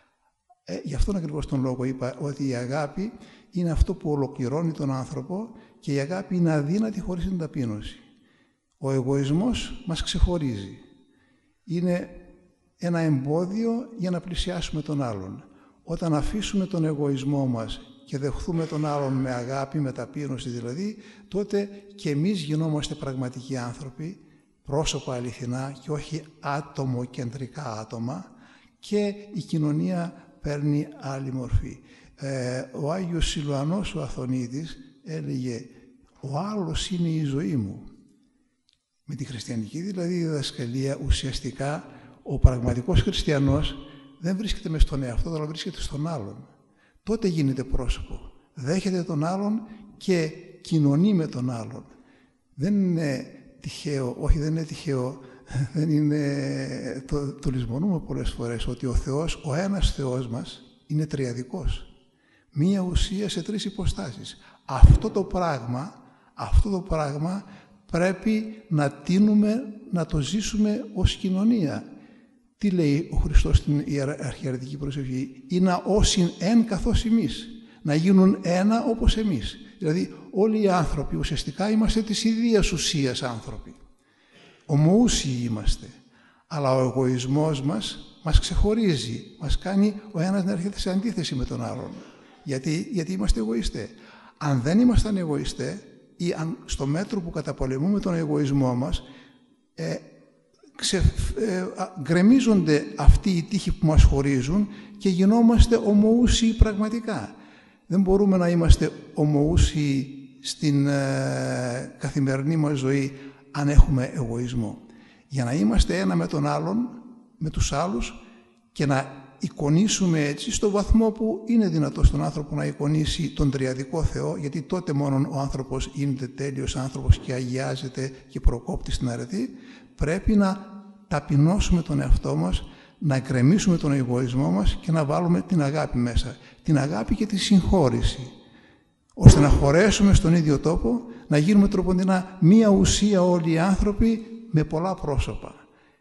Ε, γι' αυτόν ακριβώς τον λόγο είπα ότι η αγάπη είναι αυτό που ολοκληρώνει τον άνθρωπο και η αγάπη είναι αδύνατη χωρίς την ταπείνωση. Ο εγωισμός μας ξεχωρίζει. Είναι ένα εμπόδιο για να πλησιάσουμε τον άλλον. Όταν αφήσουμε τον εγωισμό μας και δεχθούμε τον άλλον με αγάπη, με ταπείνωση δηλαδή, τότε και εμείς γινόμαστε πραγματικοί άνθρωποι, πρόσωπα αληθινά και όχι άτομο-κεντρικά άτομα, και η κοινωνία παίρνει άλλη μορφή. Ε, ο Άγιος Σιλουανός ο Αθωνίτης έλεγε «Ο άλλος είναι η ζωή μου». Με τη χριστιανική δηλαδή διδασκαλία ουσιαστικά ο πραγματικός χριστιανός δεν βρίσκεται μες στον εαυτό, αλλά βρίσκεται στον άλλον. Τότε γίνεται πρόσωπο. Δέχεται τον άλλον και κοινωνεί με τον άλλον. Δεν είναι τυχαίο, όχι δεν είναι τυχαίο, δεν είναι, το, το λησμονούμε πολλές φορές, ότι ο Θεός, ο ένας Θεός μας είναι τριαδικός. Μία ουσία σε τρεις υποστάσεις. Αυτό το πράγμα, αυτό το πράγμα πρέπει να τείνουμε να το ζήσουμε ως κοινωνία. Τι λέει ο Χριστός στην αρχιερατική προσευχή? «Είναι όσην εν καθώς εμείς», να γίνουν ένα όπως εμείς. Δηλαδή όλοι οι άνθρωποι ουσιαστικά είμαστε της ίδιας ουσίας άνθρωποι. Ομοούσιοι είμαστε. Αλλά ο εγωισμός μας μας ξεχωρίζει, μας κάνει ο ένας να έρχεται σε αντίθεση με τον άλλον. Γιατί, γιατί είμαστε εγωιστές. Αν δεν ήμασταν εγωιστές ή αν στο μέτρο που καταπολεμούμε τον εγωισμό μας, ε, Ξε, ε, γκρεμίζονται αυτοί οι τείχοι που μας χωρίζουν και γινόμαστε ομοούσιοι πραγματικά. Δεν μπορούμε να είμαστε ομοούσιοι στην ε, καθημερινή μας ζωή αν έχουμε εγωισμό. Για να είμαστε ένα με τον άλλον, με τους άλλους, και να εικονίσουμε έτσι στο βαθμό που είναι δυνατό στον άνθρωπο να εικονίσει τον τριαδικό Θεό, γιατί τότε μόνο ο άνθρωπος γίνεται τέλειος άνθρωπος και αγιάζεται και προκόπτει στην αρετή, πρέπει να ταπεινώσουμε τον εαυτό μας, να εκκρεμίσουμε τον εγωισμό μας και να βάλουμε την αγάπη μέσα. Την αγάπη και τη συγχώρηση, ώστε να χωρέσουμε στον ίδιο τόπο, να γίνουμε τροποντινά μία ουσία όλοι οι άνθρωποι με πολλά πρόσωπα.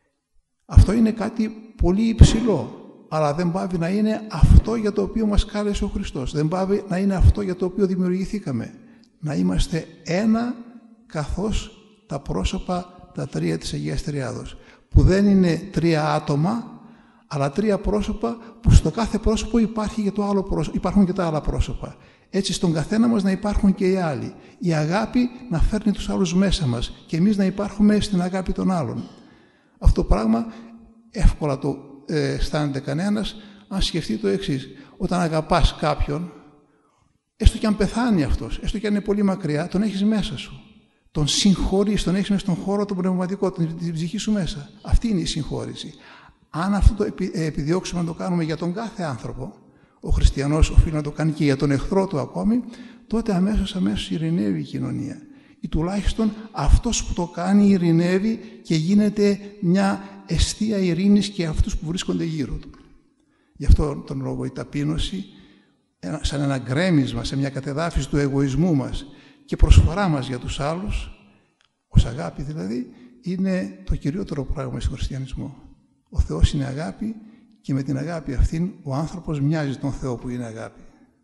Αυτό είναι κάτι πολύ υψηλό, αλλά δεν πάβει να είναι αυτό για το οποίο μας κάλεσε ο Χριστός. Δεν πάβει να είναι αυτό για το οποίο δημιουργηθήκαμε. Να είμαστε ένα καθώς τα πρόσωπα τα τρία της Αγίας Τριάδος, που δεν είναι τρία άτομα, αλλά τρία πρόσωπα που στο κάθε πρόσωπο υπάρχει και το άλλο πρόσωπο, υπάρχουν και τα άλλα πρόσωπα. Έτσι στον καθένα μας να υπάρχουν και οι άλλοι. Η αγάπη να φέρνει τους άλλους μέσα μας και εμείς να υπάρχουμε στην αγάπη των άλλων. Αυτό το πράγμα εύκολα το ε, αισθάνεται κανένας αν σκεφτεί το εξής. Όταν αγαπάς κάποιον, έστω και αν πεθάνει αυτός, έστω και αν είναι πολύ μακριά, τον έχεις μέσα σου. Τον συγχωρείς, τον έχεις μέσα στον χώρο τον πνευματικό, την ψυχή σου μέσα. Αυτή είναι η συγχώρηση. Αν αυτό το επιδιώξουμε να το κάνουμε για τον κάθε άνθρωπο, ο χριστιανός οφείλει να το κάνει και για τον εχθρό του ακόμη, τότε αμέσως αμέσως ειρηνεύει η κοινωνία. Ή τουλάχιστον αυτός που το κάνει ειρηνεύει και γίνεται μια εστία ειρήνης και αυτούς που βρίσκονται γύρω του. Γι' αυτό τον λόγο η ταπείνωση, σαν ένα γκρέμισμα, σε μια κατεδάφιση του εγωισμού μας και προσφορά μας για τους άλλους, ως αγάπη δηλαδή, είναι το κυριότερο πράγμα στον χριστιανισμό. Ο Θεός είναι αγάπη και με την αγάπη αυτήν ο άνθρωπος μοιάζει τον Θεό που είναι αγάπη.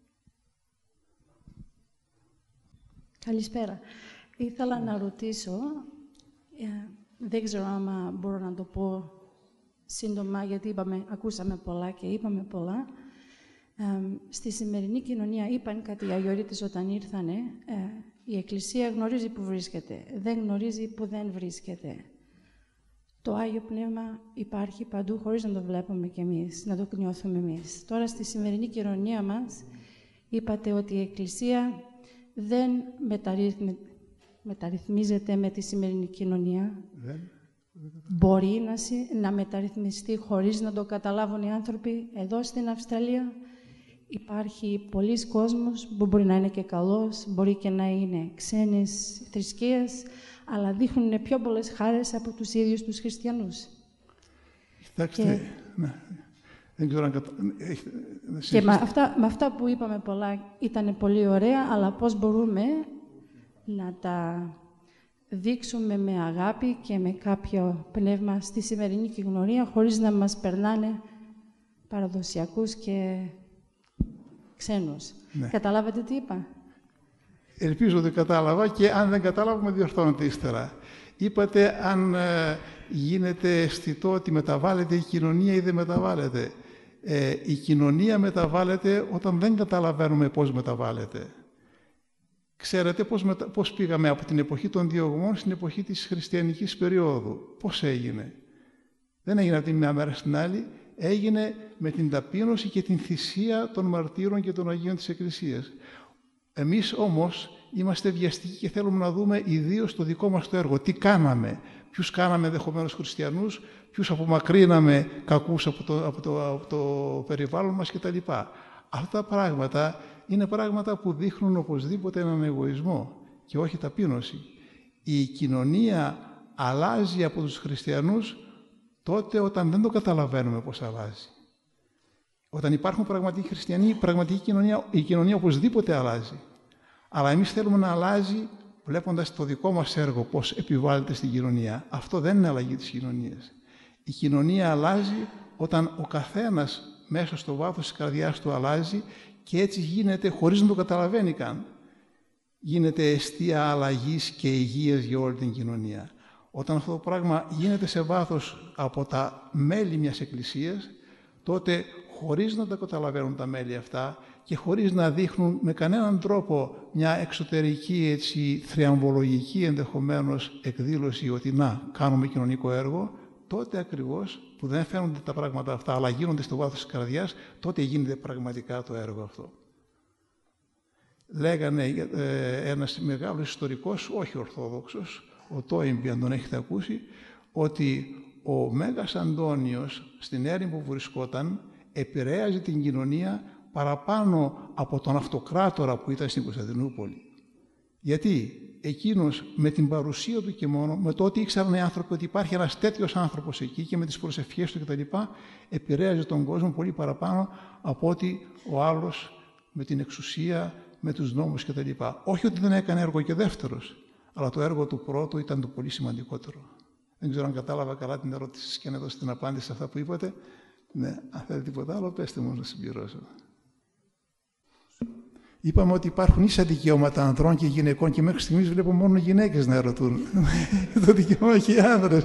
Καλησπέρα. Ήθελα να ρωτήσω, ε, δεν ξέρω άμα μπορώ να το πω σύντομα, γιατί είπαμε, ακούσαμε πολλά και είπαμε πολλά. Ε, στη σημερινή κοινωνία είπαν κάτι οι Αγιορείτες όταν ήρθανε, ε, η Εκκλησία γνωρίζει που βρίσκεται, δεν γνωρίζει που δεν βρίσκεται. Το Άγιο Πνεύμα υπάρχει παντού χωρίς να το βλέπουμε κι εμείς, να το νιώθουμε εμείς. Τώρα στη σημερινή κοινωνία μας είπατε ότι η Εκκλησία δεν μεταρρυθμι... μεταρρυθμίζεται με τη σημερινή κοινωνία. Δεν. Μπορεί να, συ... να μεταρρυθμιστεί χωρίς να το καταλάβουν οι άνθρωποι. Εδώ στην Αυστραλία υπάρχει πολλής κόσμος που μπορεί να είναι και καλός, μπορεί και να είναι ξένες θρησκείες, αλλά δείχνουν πιο πολλές χάρες από τους ίδιους τους χριστιανούς. Κοιτάξτε, και, ναι. Δεν ξέρω αν κατα... και με αυτά, με αυτά που είπαμε πολλά ήταν πολύ ωραία, αλλά πώς μπορούμε να τα δείξουμε με αγάπη και με κάποιο πνεύμα στη σημερινή κοινωνία, χωρίς να μας περνάνε παραδοσιακούς και ξένους. Ναι. Καταλάβατε τι είπα? Ελπίζω ότι κατάλαβα και αν δεν κατάλαβα με διορθώνετε ύστερα. Είπατε αν ε, γίνεται αισθητό ότι μεταβάλλεται η κοινωνία ή δεν μεταβάλλεται. Ε, η κοινωνία μεταβάλλεται όταν δεν καταλαβαίνουμε πώς μεταβάλλεται. Ξέρετε πώς, μετα... πώς πήγαμε από την εποχή των διωγμών στην εποχή της χριστιανικής περίοδου. Πώς έγινε. Δεν έγινε από την μια μέρα στην άλλη. Έγινε με την ταπείνωση και την θυσία των μαρτύρων και των Αγίων της Εκκλησίας. Εμείς όμως είμαστε βιαστικοί και θέλουμε να δούμε ιδίως το δικό μας το έργο. Τι κάναμε, ποιους κάναμε ενδεχομένως χριστιανούς, ποιους απομακρύναμε κακούς από το, από το, από το περιβάλλον μας κτλ. Αυτά τα πράγματα είναι πράγματα που δείχνουν οπωσδήποτε έναν εγωισμό και όχι ταπείνωση. Η κοινωνία αλλάζει από τους χριστιανούς τότε όταν δεν το καταλαβαίνουμε πώς αλλάζει. Όταν υπάρχουν πραγματικοί χριστιανοί, η πραγματική κοινωνία, η κοινωνία οπωσδήποτε αλλάζει. Αλλά εμείς θέλουμε να αλλάζει βλέποντας το δικό μας έργο πώς επιβάλλεται στην κοινωνία. Αυτό δεν είναι αλλαγή της κοινωνίας. Η κοινωνία αλλάζει όταν ο καθένας μέσα στο βάθος της καρδιάς του αλλάζει και έτσι γίνεται χωρίς να το καταλαβαίνει καν. Γίνεται αιστεία αλλαγής και υγείας για όλη την κοινωνία. Όταν αυτό το πράγμα γίνεται σε βάθος από τα μέλη μιας εκκλησίας, τότε χωρίς να τα καταλαβαίνουν τα μέλη αυτά και χωρίς να δείχνουν με κανέναν τρόπο μια εξωτερική, έτσι, θριαμβολογική ενδεχομένως εκδήλωση ότι να, κάνουμε κοινωνικό έργο, τότε ακριβώς που δεν φαίνονται τα πράγματα αυτά, αλλά γίνονται στο βάθος της καρδιάς, τότε γίνεται πραγματικά το έργο αυτό. Λέγανε ε, ένας μεγάλος ιστορικός, όχι ορθόδοξος, ο Τόιμπι, αν τον έχετε ακούσει, ότι ο Μέγας Αντώνιος στην έρημο που βρισκόταν επηρέαζε την κοινωνία παραπάνω από τον αυτοκράτορα που ήταν στην Κωνσταντινούπολη. Γιατί εκείνος με την παρουσία του και μόνο, με το ότι ήξεραν οι άνθρωποι ότι υπάρχει ένας τέτοιος άνθρωπος εκεί και με τις προσευχές του κτλ., επηρέαζε τον κόσμο πολύ παραπάνω από ότι ο άλλος με την εξουσία, με τους νόμους κτλ. Όχι ότι δεν έκανε έργο και δεύτερος, αλλά το έργο του πρώτου ήταν το πολύ σημαντικότερο. Δεν ξέρω αν κατάλαβα καλά την ερώτηση και να δώσω την απάντηση σε αυτά που είπατε. Ναι, αν θέλετε τίποτα άλλο, πέστε μου να συμπληρώσω. Είπαμε ότι υπάρχουν ίσα δικαιώματα ανδρών και γυναικών και μέχρι στιγμής βλέπω μόνο γυναίκες να ερωτούν. Το δικαίωμα και οι άνδρες.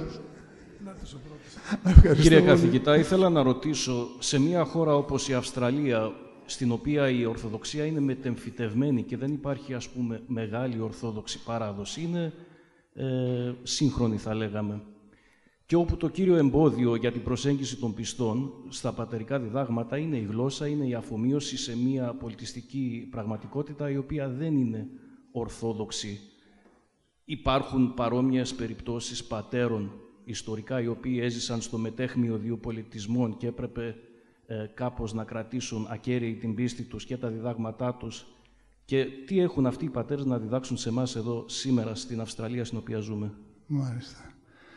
Κύριε καθηγητά, ήθελα να ρωτήσω, σε μια χώρα όπως η Αυστραλία, στην οποία η Ορθοδοξία είναι μετεμφυτευμένη και δεν υπάρχει, ας πούμε, μεγάλη Ορθόδοξη παράδοση, είναι ε, σύγχρονη θα λέγαμε, και όπου το κύριο εμπόδιο για την προσέγγιση των πιστών στα πατερικά διδάγματα είναι η γλώσσα, είναι η αφομοίωση σε μια πολιτιστική πραγματικότητα η οποία δεν είναι ορθόδοξη. Υπάρχουν παρόμοιες περιπτώσεις πατέρων ιστορικά οι οποίοι έζησαν στο μετέχμιο δύο πολιτισμών και έπρεπε ε, κάπως να κρατήσουν ακέραιη την πίστη τους και τα διδάγματά τους, και τι έχουν αυτοί οι πατέρες να διδάξουν σε εμάς εδώ σήμερα στην Αυστραλία στην οποία ζούμε. Μάλιστα.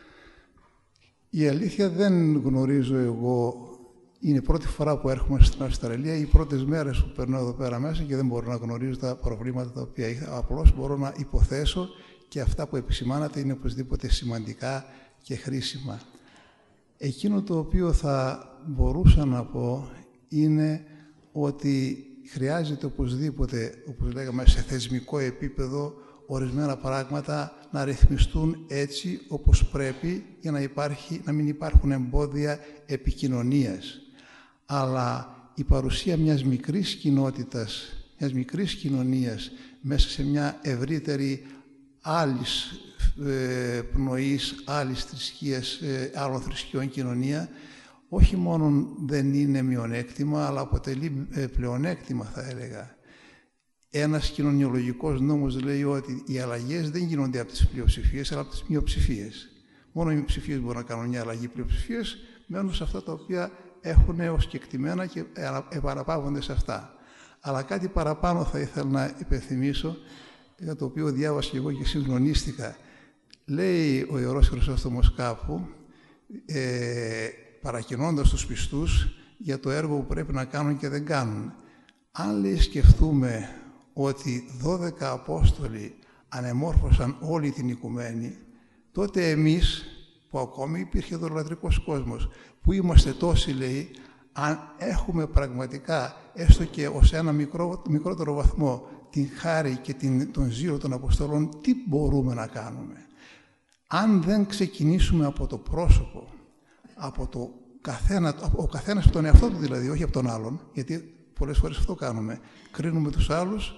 Η αλήθεια δεν γνωρίζω εγώ, είναι η πρώτη φορά που έρχομαι στην Αυστραλία, οι πρώτες μέρες που περνώ εδώ πέρα μέσα και δεν μπορώ να γνωρίζω τα προβλήματα τα οποία είχα. Απλώς μπορώ να υποθέσω και αυτά που επισημάνατε είναι οπωσδήποτε σημαντικά και χρήσιμα. Εκείνο το οποίο θα μπορούσα να πω είναι ότι χρειάζεται οπωσδήποτε, όπως λέγαμε, σε θεσμικό επίπεδο ορισμένα πράγματα να ρυθμιστούν έτσι όπως πρέπει για να, υπάρχει, να μην υπάρχουν εμπόδια επικοινωνίας. Αλλά η παρουσία μιας μικρής κοινότητας, μιας μικρής κοινωνίας μέσα σε μια ευρύτερη άλλης ε, πνοής, άλλης θρησκείας, ε, άλλων θρησκειών κοινωνία, όχι μόνο δεν είναι μειονέκτημα, αλλά αποτελεί ε, πλεονέκτημα, θα έλεγα. Ένας κοινωνιολογικός νόμος λέει ότι οι αλλαγές δεν γίνονται από τις πλειοψηφίες, αλλά από τις μειοψηφίες. Μόνο οι μειοψηφίες μπορούν να κάνουν μια αλλαγή. Οι πλειοψηφίες μένουν σε αυτά τα οποία έχουν ως κεκτημένα και επαναπαύονται σε αυτά. Αλλά κάτι παραπάνω θα ήθελα να υπενθυμίσω, για το οποίο διάβασα και εγώ και συγκλονίστηκα. Λέει ο Ιερός Χρυσόστομος κάπου, ε, παρακοινώντας τους πιστούς για το έργο που πρέπει να κάνουν και δεν κάνουν. Αν λέει σκεφτούμε ότι δώδεκα Απόστολοι ανεμόρφωσαν όλη την οικουμένη, τότε εμείς, που ακόμη υπήρχε δωρολατρικός κόσμος, που είμαστε τόσοι, λέει, αν έχουμε πραγματικά, έστω και ως ένα μικρό, μικρότερο βαθμό, την χάρη και την, τον ζήλο των Αποστολών, τι μπορούμε να κάνουμε. Αν δεν ξεκινήσουμε από το πρόσωπο, από το καθένα, ο καθένας από τον εαυτό του δηλαδή, όχι από τον άλλον, γιατί πολλές φορές αυτό κάνουμε. Κρίνουμε τους άλλους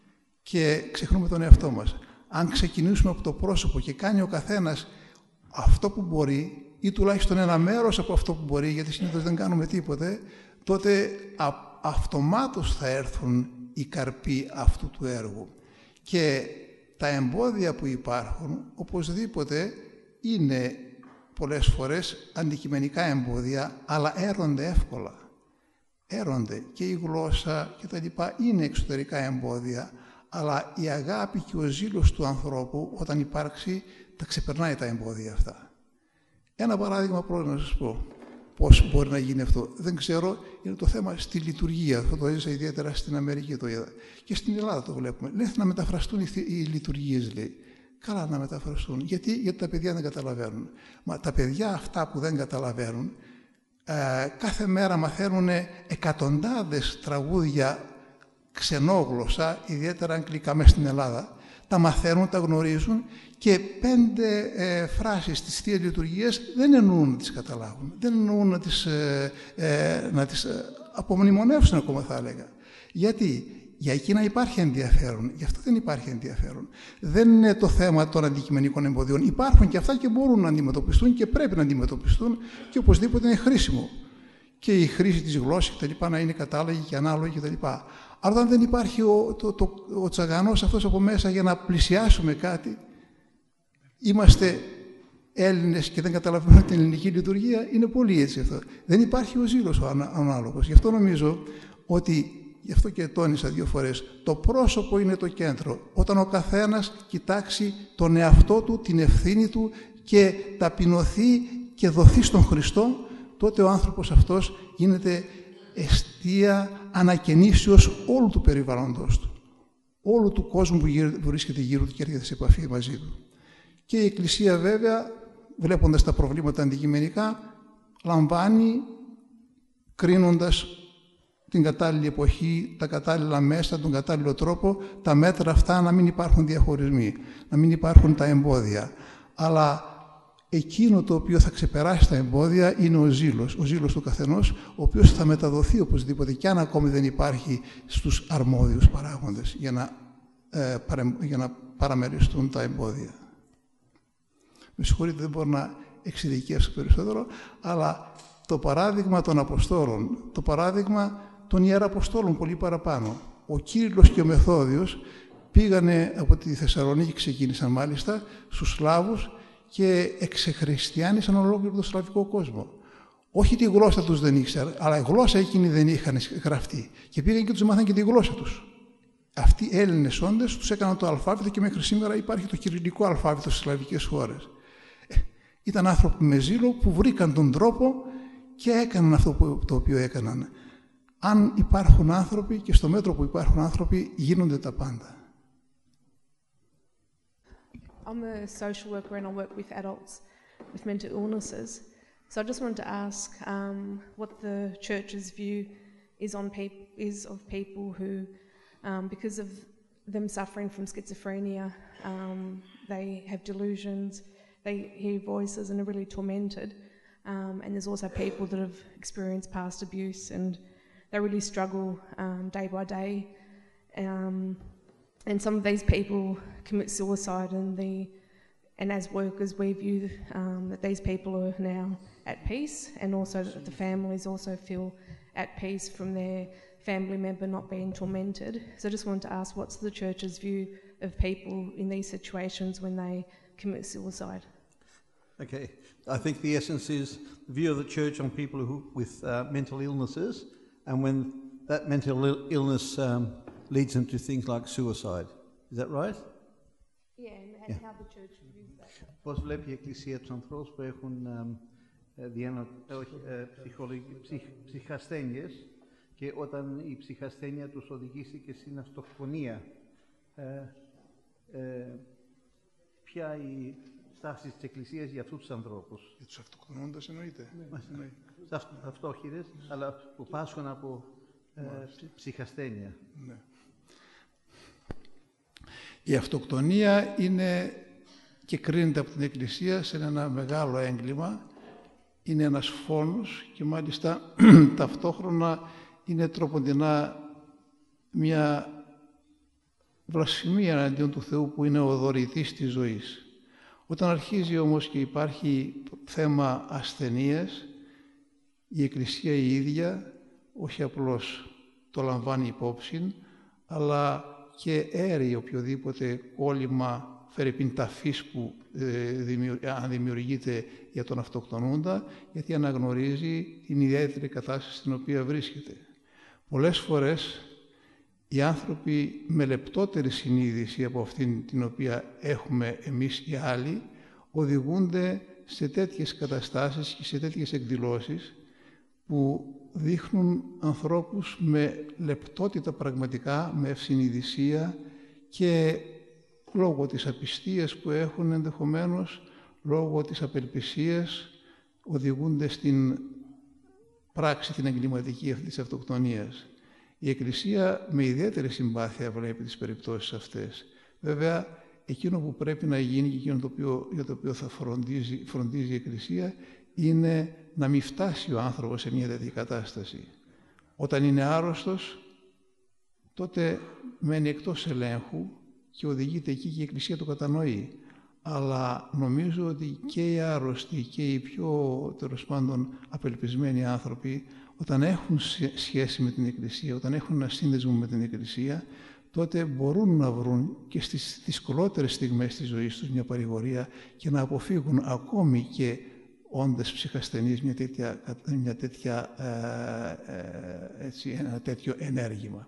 και ξεχνούμε τον εαυτό μας. Αν ξεκινήσουμε από το πρόσωπο και κάνει ο καθένας αυτό που μπορεί, ή τουλάχιστον ένα μέρος από αυτό που μπορεί, γιατί συνήθως δεν κάνουμε τίποτε, τότε α, αυτομάτως θα έρθουν οι καρποί αυτού του έργου. Και τα εμπόδια που υπάρχουν, οπωσδήποτε, είναι πολλές φορές αντικειμενικά εμπόδια, αλλά έρονται εύκολα. Έρονται και η γλώσσα και τα λοιπά είναι εξωτερικά εμπόδια, αλλά η αγάπη και ο ζήλος του ανθρώπου, όταν υπάρξει, τα ξεπερνάει τα εμπόδια αυτά. Ένα παράδειγμα πρώτα να σας πω πώς μπορεί να γίνει αυτό. Δεν ξέρω, είναι το θέμα στη λειτουργία. Αυτό το έζησα ιδιαίτερα στην Αμερική, το είδα. Και στην Ελλάδα το βλέπουμε. Λέει να μεταφραστούν οι, οι λειτουργίες, λέει. Καλά να μεταφραστούν. Γιατί? Γιατί τα παιδιά δεν καταλαβαίνουν. Μα τα παιδιά αυτά που δεν καταλαβαίνουν, ε, κάθε μέρα μαθαίνουν εκατοντάδες τραγούδια ξενόγλωσσα, ιδιαίτερα αγγλικά μέσα στην Ελλάδα. Τα μαθαίνουν, τα γνωρίζουν και πέντε ε, φράσεις της Θείας Λειτουργίας δεν εννοούν να τις καταλάβουν, δεν εννοούν να τις, ε, ε, να τις ε, απομνημονεύσουν ακόμα, θα έλεγα. Γιατί? Για εκείνα υπάρχει ενδιαφέρον, γι' αυτό δεν υπάρχει ενδιαφέρον. Δεν είναι το θέμα των αντικειμενικών εμποδιών. Υπάρχουν και αυτά και μπορούν να αντιμετωπιστούν και πρέπει να αντιμετωπιστούν και οπωσδήποτε είναι χρήσιμο. Και η χρήση της γλώσσας και τα λοιπά να είναι κατάλογη και ανάλογη και τα λοιπά. Αλλά όταν δεν υπάρχει ο, το, το, ο τσαγανός αυτός από μέσα για να πλησιάσουμε κάτι, είμαστε Έλληνες και δεν καταλαβαίνουμε την ελληνική λειτουργία, είναι πολύ έτσι αυτό. Δεν υπάρχει ο ζήλος ο ανάλογος. Γι' αυτό νομίζω ότι, γι' αυτό και τόνισα δύο φορές, το πρόσωπο είναι το κέντρο. Όταν ο καθένας κοιτάξει τον εαυτό του, την ευθύνη του και ταπεινωθεί και δοθεί στον Χριστό, τότε ο άνθρωπος αυτός γίνεται εστία ανακαινήσεως όλου του περιβάλλοντος του, όλου του κόσμου που βρίσκεται γύρω του και έρχεται σε επαφή μαζί του. Και η Εκκλησία βέβαια, βλέποντας τα προβλήματα αντικειμενικά, λαμβάνει, κρίνοντας την κατάλληλη εποχή, τα κατάλληλα μέσα, τον κατάλληλο τρόπο, τα μέτρα αυτά να μην υπάρχουν διαχωρισμοί, να μην υπάρχουν τα εμπόδια. Αλλά εκείνο το οποίο θα ξεπεράσει τα εμπόδια είναι ο ζήλος, ο ζήλος του καθενός, ο οποίος θα μεταδοθεί οπωσδήποτε και αν ακόμη δεν υπάρχει στους αρμόδιους παράγοντες για να, ε, παρε, για να παραμεριστούν τα εμπόδια. Με συγχωρείτε, δεν μπορώ να εξειδικεύσω περισσότερο, αλλά το παράδειγμα των Αποστόλων, το παράδειγμα των Ιεραποστόλων πολύ παραπάνω. Ο Κύριλλος και ο Μεθόδιος πήγανε από τη Θεσσαλονίκη, ξεκίνησαν μάλιστα, στους Σλάβους και εξεχριστιάνισαν ολόκληρο τον σλαβικό κόσμο. Όχι τη γλώσσα τους δεν ήξεραν, αλλά η γλώσσα εκείνη δεν είχαν γραφτεί. Και πήγαν και τους μάθαν και τη γλώσσα τους. Αυτοί οι Έλληνες όντες τους έκαναν το αλφάβητο και μέχρι σήμερα υπάρχει το κυριλικό αλφάβητο στις σλαβικές χώρες. Ε, ήταν άνθρωποι με ζήλο που βρήκαν τον τρόπο και έκαναν αυτό που, το οποίο έκαναν. Αν υπάρχουν άνθρωποι και στο μέτρο που υπάρχουν άνθρωποι γίνονται τα πάντα. I'm a social worker and I work with adults with mental illnesses. So I just wanted to ask um, what the church's view is on peop- is of people who, um, because of them suffering from schizophrenia, um, they have delusions, they hear voices and are really tormented. Um, and there's also people that have experienced past abuse and they really struggle um, day by day. Um, And some of these people commit suicide, and the and as workers we view um, that these people are now at peace, and also that the families also feel at peace from their family member not being tormented. So I just wanted to ask, what's the church's view of people in these situations when they commit suicide? Okay, I think the essence is the view of the church on people who with uh, mental illnesses, and when that mental il- illness um, leads them to things like suicide. Is that right? Yeah, and, and yeah. How the church views that. Πώς βλέπει η Εκκλησία τους ανθρώπους που έχουν ε, διένο, ε, όχι, ε, ψυχ, ψυχασθένειες και όταν η ψυχασθένεια τους οδηγήσει και στην αυτοκτονία, ε, ε, ποια η στάση της Εκκλησίας για αυτούς τους ανθρώπους? Για τους αυτοκτονώντες εννοείται. Ναι. Αυτόχειρες, αλλά που πάσχουν από ε, ψυχασθένεια. Ναι. Η αυτοκτονία είναι και κρίνεται από την Εκκλησία σε ένα μεγάλο έγκλημα είναι ένας φόνος και μάλιστα ταυτόχρονα είναι τροποντινά μια βλασφημία εναντίον του Θεού που είναι ο δωρητής της ζωής. Όταν αρχίζει όμως και υπάρχει το θέμα ασθενείας, η Εκκλησία η ίδια όχι απλώς το λαμβάνει υπόψη, αλλά και έρει οποιοδήποτε κόλλημα φερειπίν ταφής που ε, αν δημιουργείται για τον αυτοκτονούντα, γιατί αναγνωρίζει την ιδιαίτερη κατάσταση στην οποία βρίσκεται. Πολλές φορές οι άνθρωποι με λεπτότερη συνείδηση από αυτήν την οποία έχουμε εμείς οι άλλοι οδηγούνται σε τέτοιες καταστάσεις και σε τέτοιες εκδηλώσεις που δείχνουν ανθρώπους με λεπτότητα πραγματικά, με ευσυνειδησία και λόγω της απιστίας που έχουν ενδεχομένως, λόγω της απελπισίας, οδηγούνται στην πράξη την εγκληματική αυτή της αυτοκτονίας. Η Εκκλησία με ιδιαίτερη συμπάθεια βλέπει τις περιπτώσεις αυτές. Βέβαια, εκείνο που πρέπει να γίνει και εκείνο το οποίο, για το οποίο θα φροντίζει, φροντίζει η Εκκλησία είναι να μην φτάσει ο άνθρωπος σε μια τέτοια κατάσταση. Όταν είναι άρρωστος, τότε μένει εκτός ελέγχου και οδηγείται εκεί και η Εκκλησία το κατανοεί. Αλλά νομίζω ότι και οι άρρωστοι και οι πιο, τέλος πάντων, απελπισμένοι άνθρωποι, όταν έχουν σχέση με την Εκκλησία, όταν έχουν ένα σύνδεσμο με την Εκκλησία, τότε μπορούν να βρουν και στις δυσκολότερες στιγμές της ζωής τους μια παρηγορία και να αποφύγουν ακόμη και όντας ψυχασθενείς μια τέτοια, μια τέτοια, ε, ε, έτσι, ένα τέτοιο ενέργημα.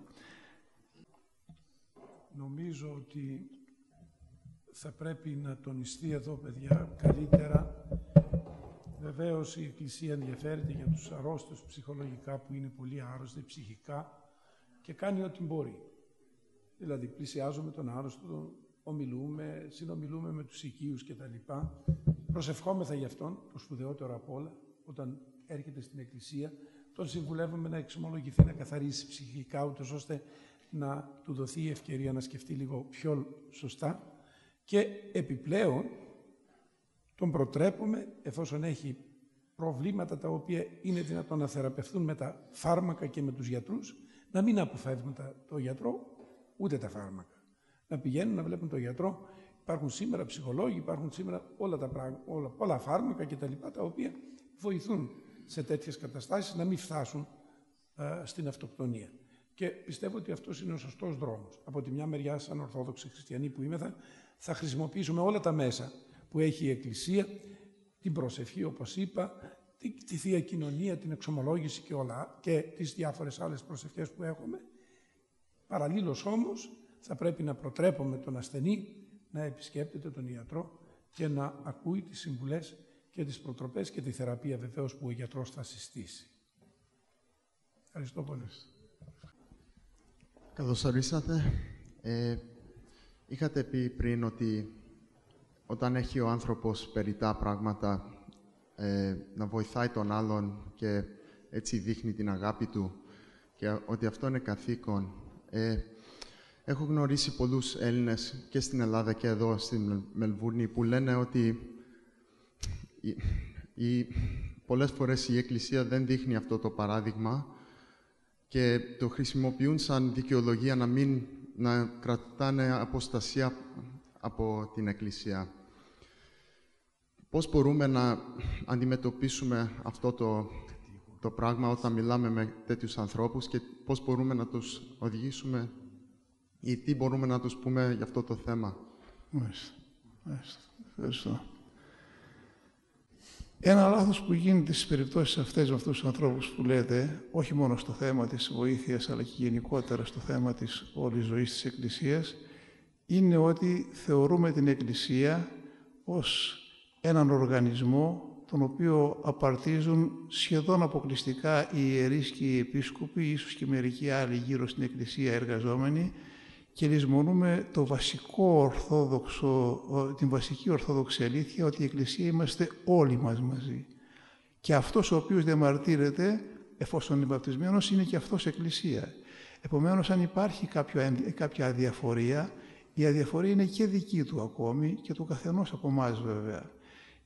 Νομίζω ότι θα πρέπει να τονιστεί εδώ, παιδιά, καλύτερα. Βεβαίως η Εκκλησία ενδιαφέρεται για τους αρρώστους ψυχολογικά που είναι πολύ άρρωστοι, ψυχικά, και κάνει ό,τι μπορεί. Δηλαδή πλησιάζουμε τον άρρωστο, ομιλούμε, συνομιλούμε με τους οικείους κτλ. Προσευχόμεθα για αυτόν, το σπουδαιότερο απ' όλα, όταν έρχεται στην Εκκλησία, τον συμβουλεύουμε να εξομολογηθεί, να καθαρίσει ψυχικά, ούτως ώστε να του δοθεί η ευκαιρία να σκεφτεί λίγο πιο σωστά, και επιπλέον τον προτρέπουμε, εφόσον έχει προβλήματα τα οποία είναι δυνατόν να θεραπευθούν με τα φάρμακα και με τους γιατρούς, να μην αποφεύγουν το γιατρό, ούτε τα φάρμακα. Να πηγαίνουν να βλέπουν τον γιατρό. Υπάρχουν σήμερα ψυχολόγοι, υπάρχουν σήμερα όλα τα πράγματα, όλα, πολλά φάρμακα κτλ. Τα οποία βοηθούν σε τέτοιες καταστάσεις να μην φτάσουν α, στην αυτοκτονία. Και πιστεύω ότι αυτός είναι ο σωστός δρόμος. Από τη μια μεριά, σαν Ορθόδοξοι Χριστιανοί που είμαι, θα, θα χρησιμοποιήσουμε όλα τα μέσα που έχει η Εκκλησία, την προσευχή, όπως είπα, τη, τη Θεία Κοινωνία, την εξομολόγηση και όλα, και τις διάφορες άλλες προσευχές που έχουμε. Παραλλήλως όμως, θα πρέπει να προτρέπουμε τον ασθενή να επισκέπτεται τον ιατρό και να ακούει τις συμβουλές και τις προτροπές και τη θεραπεία βεβαίως που ο γιατρός θα συστήσει. Ευχαριστώ πολύ. Καλώς ορίσατε. Ε, είχατε πει πριν ότι όταν έχει ο άνθρωπος περιττά πράγματα, ε, να βοηθάει τον άλλον και έτσι δείχνει την αγάπη του και ότι αυτό είναι καθήκον. Ε, έχω γνωρίσει πολλούς Έλληνες και στην Ελλάδα και εδώ στην Μελβούρνη που λένε ότι η, η, πολλές φορές η Εκκλησία δεν δείχνει αυτό το παράδειγμα και το χρησιμοποιούν σαν δικαιολογία να μην να κρατάνε αποστασία από την Εκκλησία. Πώς μπορούμε να αντιμετωπίσουμε αυτό το, το πράγμα όταν μιλάμε με τέτοιους ανθρώπους και πώς μπορούμε να τους οδηγήσουμε ή τι μπορούμε να τους πούμε για αυτό το θέμα. Μάλιστα. Μάλιστα. Ευχαριστώ. Ένα λάθος που γίνεται στις περιπτώσεις αυτές με αυτούς τους ανθρώπους που λέτε, όχι μόνο στο θέμα της βοήθειας, αλλά και γενικότερα στο θέμα της όλης ζωής της Εκκλησίας, είναι ότι θεωρούμε την Εκκλησία ως έναν οργανισμό τον οποίο απαρτίζουν σχεδόν αποκλειστικά οι ιερείς και οι επίσκοποι, ίσως και μερικοί άλλοι γύρω στην Εκκλησία εργαζόμενοι, και λησμονούμε το βασικό ορθόδοξο, την βασική ορθόδοξη αλήθεια ότι η Εκκλησία είμαστε όλοι μας μαζί. Και αυτός ο οποίος διαμαρτύρεται, εφόσον είναι βαπτισμένος, είναι και αυτός Εκκλησία. Επομένως, αν υπάρχει κάποιο, κάποια αδιαφορία, η αδιαφορία είναι και δική του ακόμη και του καθενός από εμάς βέβαια.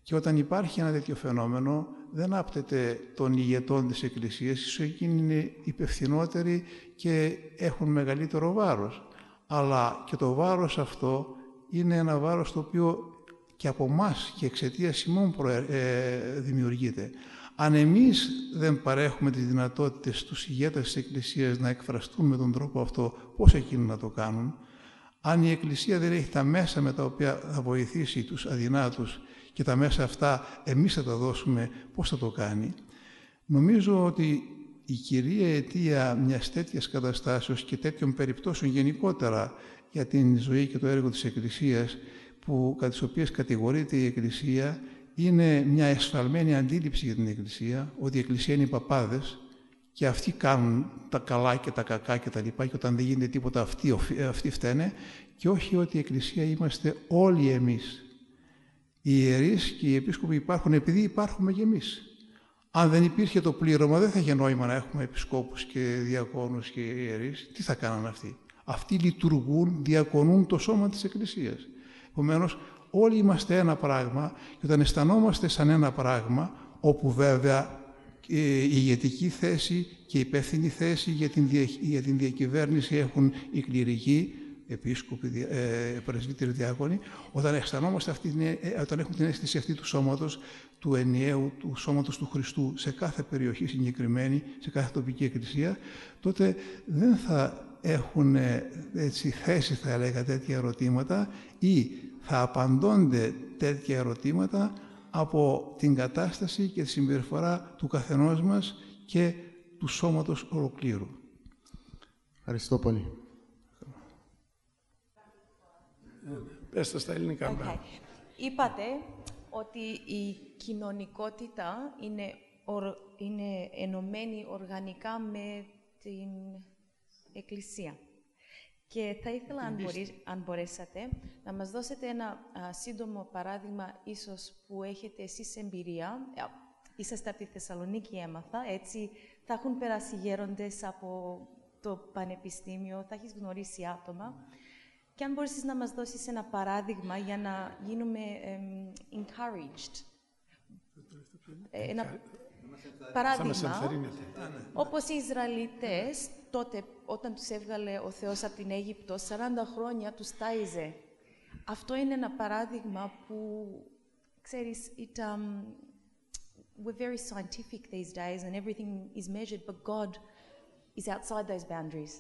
Και όταν υπάρχει ένα τέτοιο φαινόμενο, δεν άπτεται των ηγετών της Εκκλησίας, ίσως εκείνοι είναι υπευθυνότεροι και έχουν μεγαλύτερο βάρος. Αλλά και το βάρος αυτό είναι ένα βάρος το οποίο και από εμάς και εξαιτίας ημών ε, δημιουργείται. Αν εμείς δεν παρέχουμε τις δυνατότητες στους ηγέτες της Εκκλησίας να εκφραστούν με τον τρόπο αυτό, πώς εκείνοι να το κάνουν? Αν η Εκκλησία δεν έχει τα μέσα με τα οποία θα βοηθήσει τους αδυνάτους και τα μέσα αυτά εμείς θα τα δώσουμε, πώς θα το κάνει? Νομίζω ότι η κυρία αιτία μιας τέτοιας καταστάσεως και τέτοιων περιπτώσεων γενικότερα για την ζωή και το έργο της Εκκλησίας, που, κατά τις οποίες κατηγορείται η Εκκλησία, είναι μια εσφαλμένη αντίληψη για την Εκκλησία, ότι η Εκκλησία είναι οι παπάδες και αυτοί κάνουν τα καλά και τα κακά και τα λοιπά, και όταν δεν γίνεται τίποτα αυτοί, αυτοί φταίνε, και όχι ότι η Εκκλησία είμαστε όλοι εμείς. Οι ιερείς και οι επίσκοποι υπάρχουν επειδή υπάρχουμε και εμείς. Αν δεν υπήρχε το πλήρωμα, δεν θα είχε νόημα να έχουμε επισκόπους και διακόνους και ιερείς. Τι θα κάνανε αυτοί? Αυτοί λειτουργούν, διακονούν το σώμα της Εκκλησίας. Επομένως, όλοι είμαστε ένα πράγμα, και όταν αισθανόμαστε σαν ένα πράγμα, όπου βέβαια η ηγετική θέση και η υπεύθυνη θέση για την, δια, για την διακυβέρνηση έχουν οι κληρικοί, επίσκοποι, ε, πρεσβύτεροι, διάκονοι, όταν αισθανόμαστε αυτή, όταν έχουμε την αίσθηση αυτή του σώματος, του ενιαίου, του σώματος του Χριστού σε κάθε περιοχή συγκεκριμένη, σε κάθε τοπική εκκλησία, τότε δεν θα έχουν έτσι, θέση, θα έλεγα, τέτοια ερωτήματα, ή θα απαντώνται τέτοια ερωτήματα από την κατάσταση και τη συμπεριφορά του καθενός μας και του σώματος ολοκλήρου. Ευχαριστώ πολύ. Πέστε στα ελληνικά. Okay. Είπατε ότι η κοινωνικότητα είναι, ορ, είναι ενωμένη οργανικά με την Εκκλησία. Και θα ήθελα, αν, μπορεί, αν μπορέσατε, να μας δώσετε ένα α, σύντομο παράδειγμα, ίσως που έχετε εσείς εμπειρία. Είσαστε από τη Θεσσαλονίκη, έμαθα, έτσι θα έχουν περάσει γέροντες από το πανεπιστήμιο, θα έχεις γνωρίσει άτομα. Και αν μπορείς να μας δώσεις ένα παράδειγμα για να γίνουμε um, encouraged. Ένα παράδειγμα, όπως οι Ισραηλιτές, τότε όταν τους έβγαλε ο Θεός από την Αίγυπτο, σαράντα χρόνια τους τάιζε. Αυτό είναι ένα παράδειγμα που, ξέρεις, it, um, we're very scientific these days and everything is measured, but God is outside those boundaries.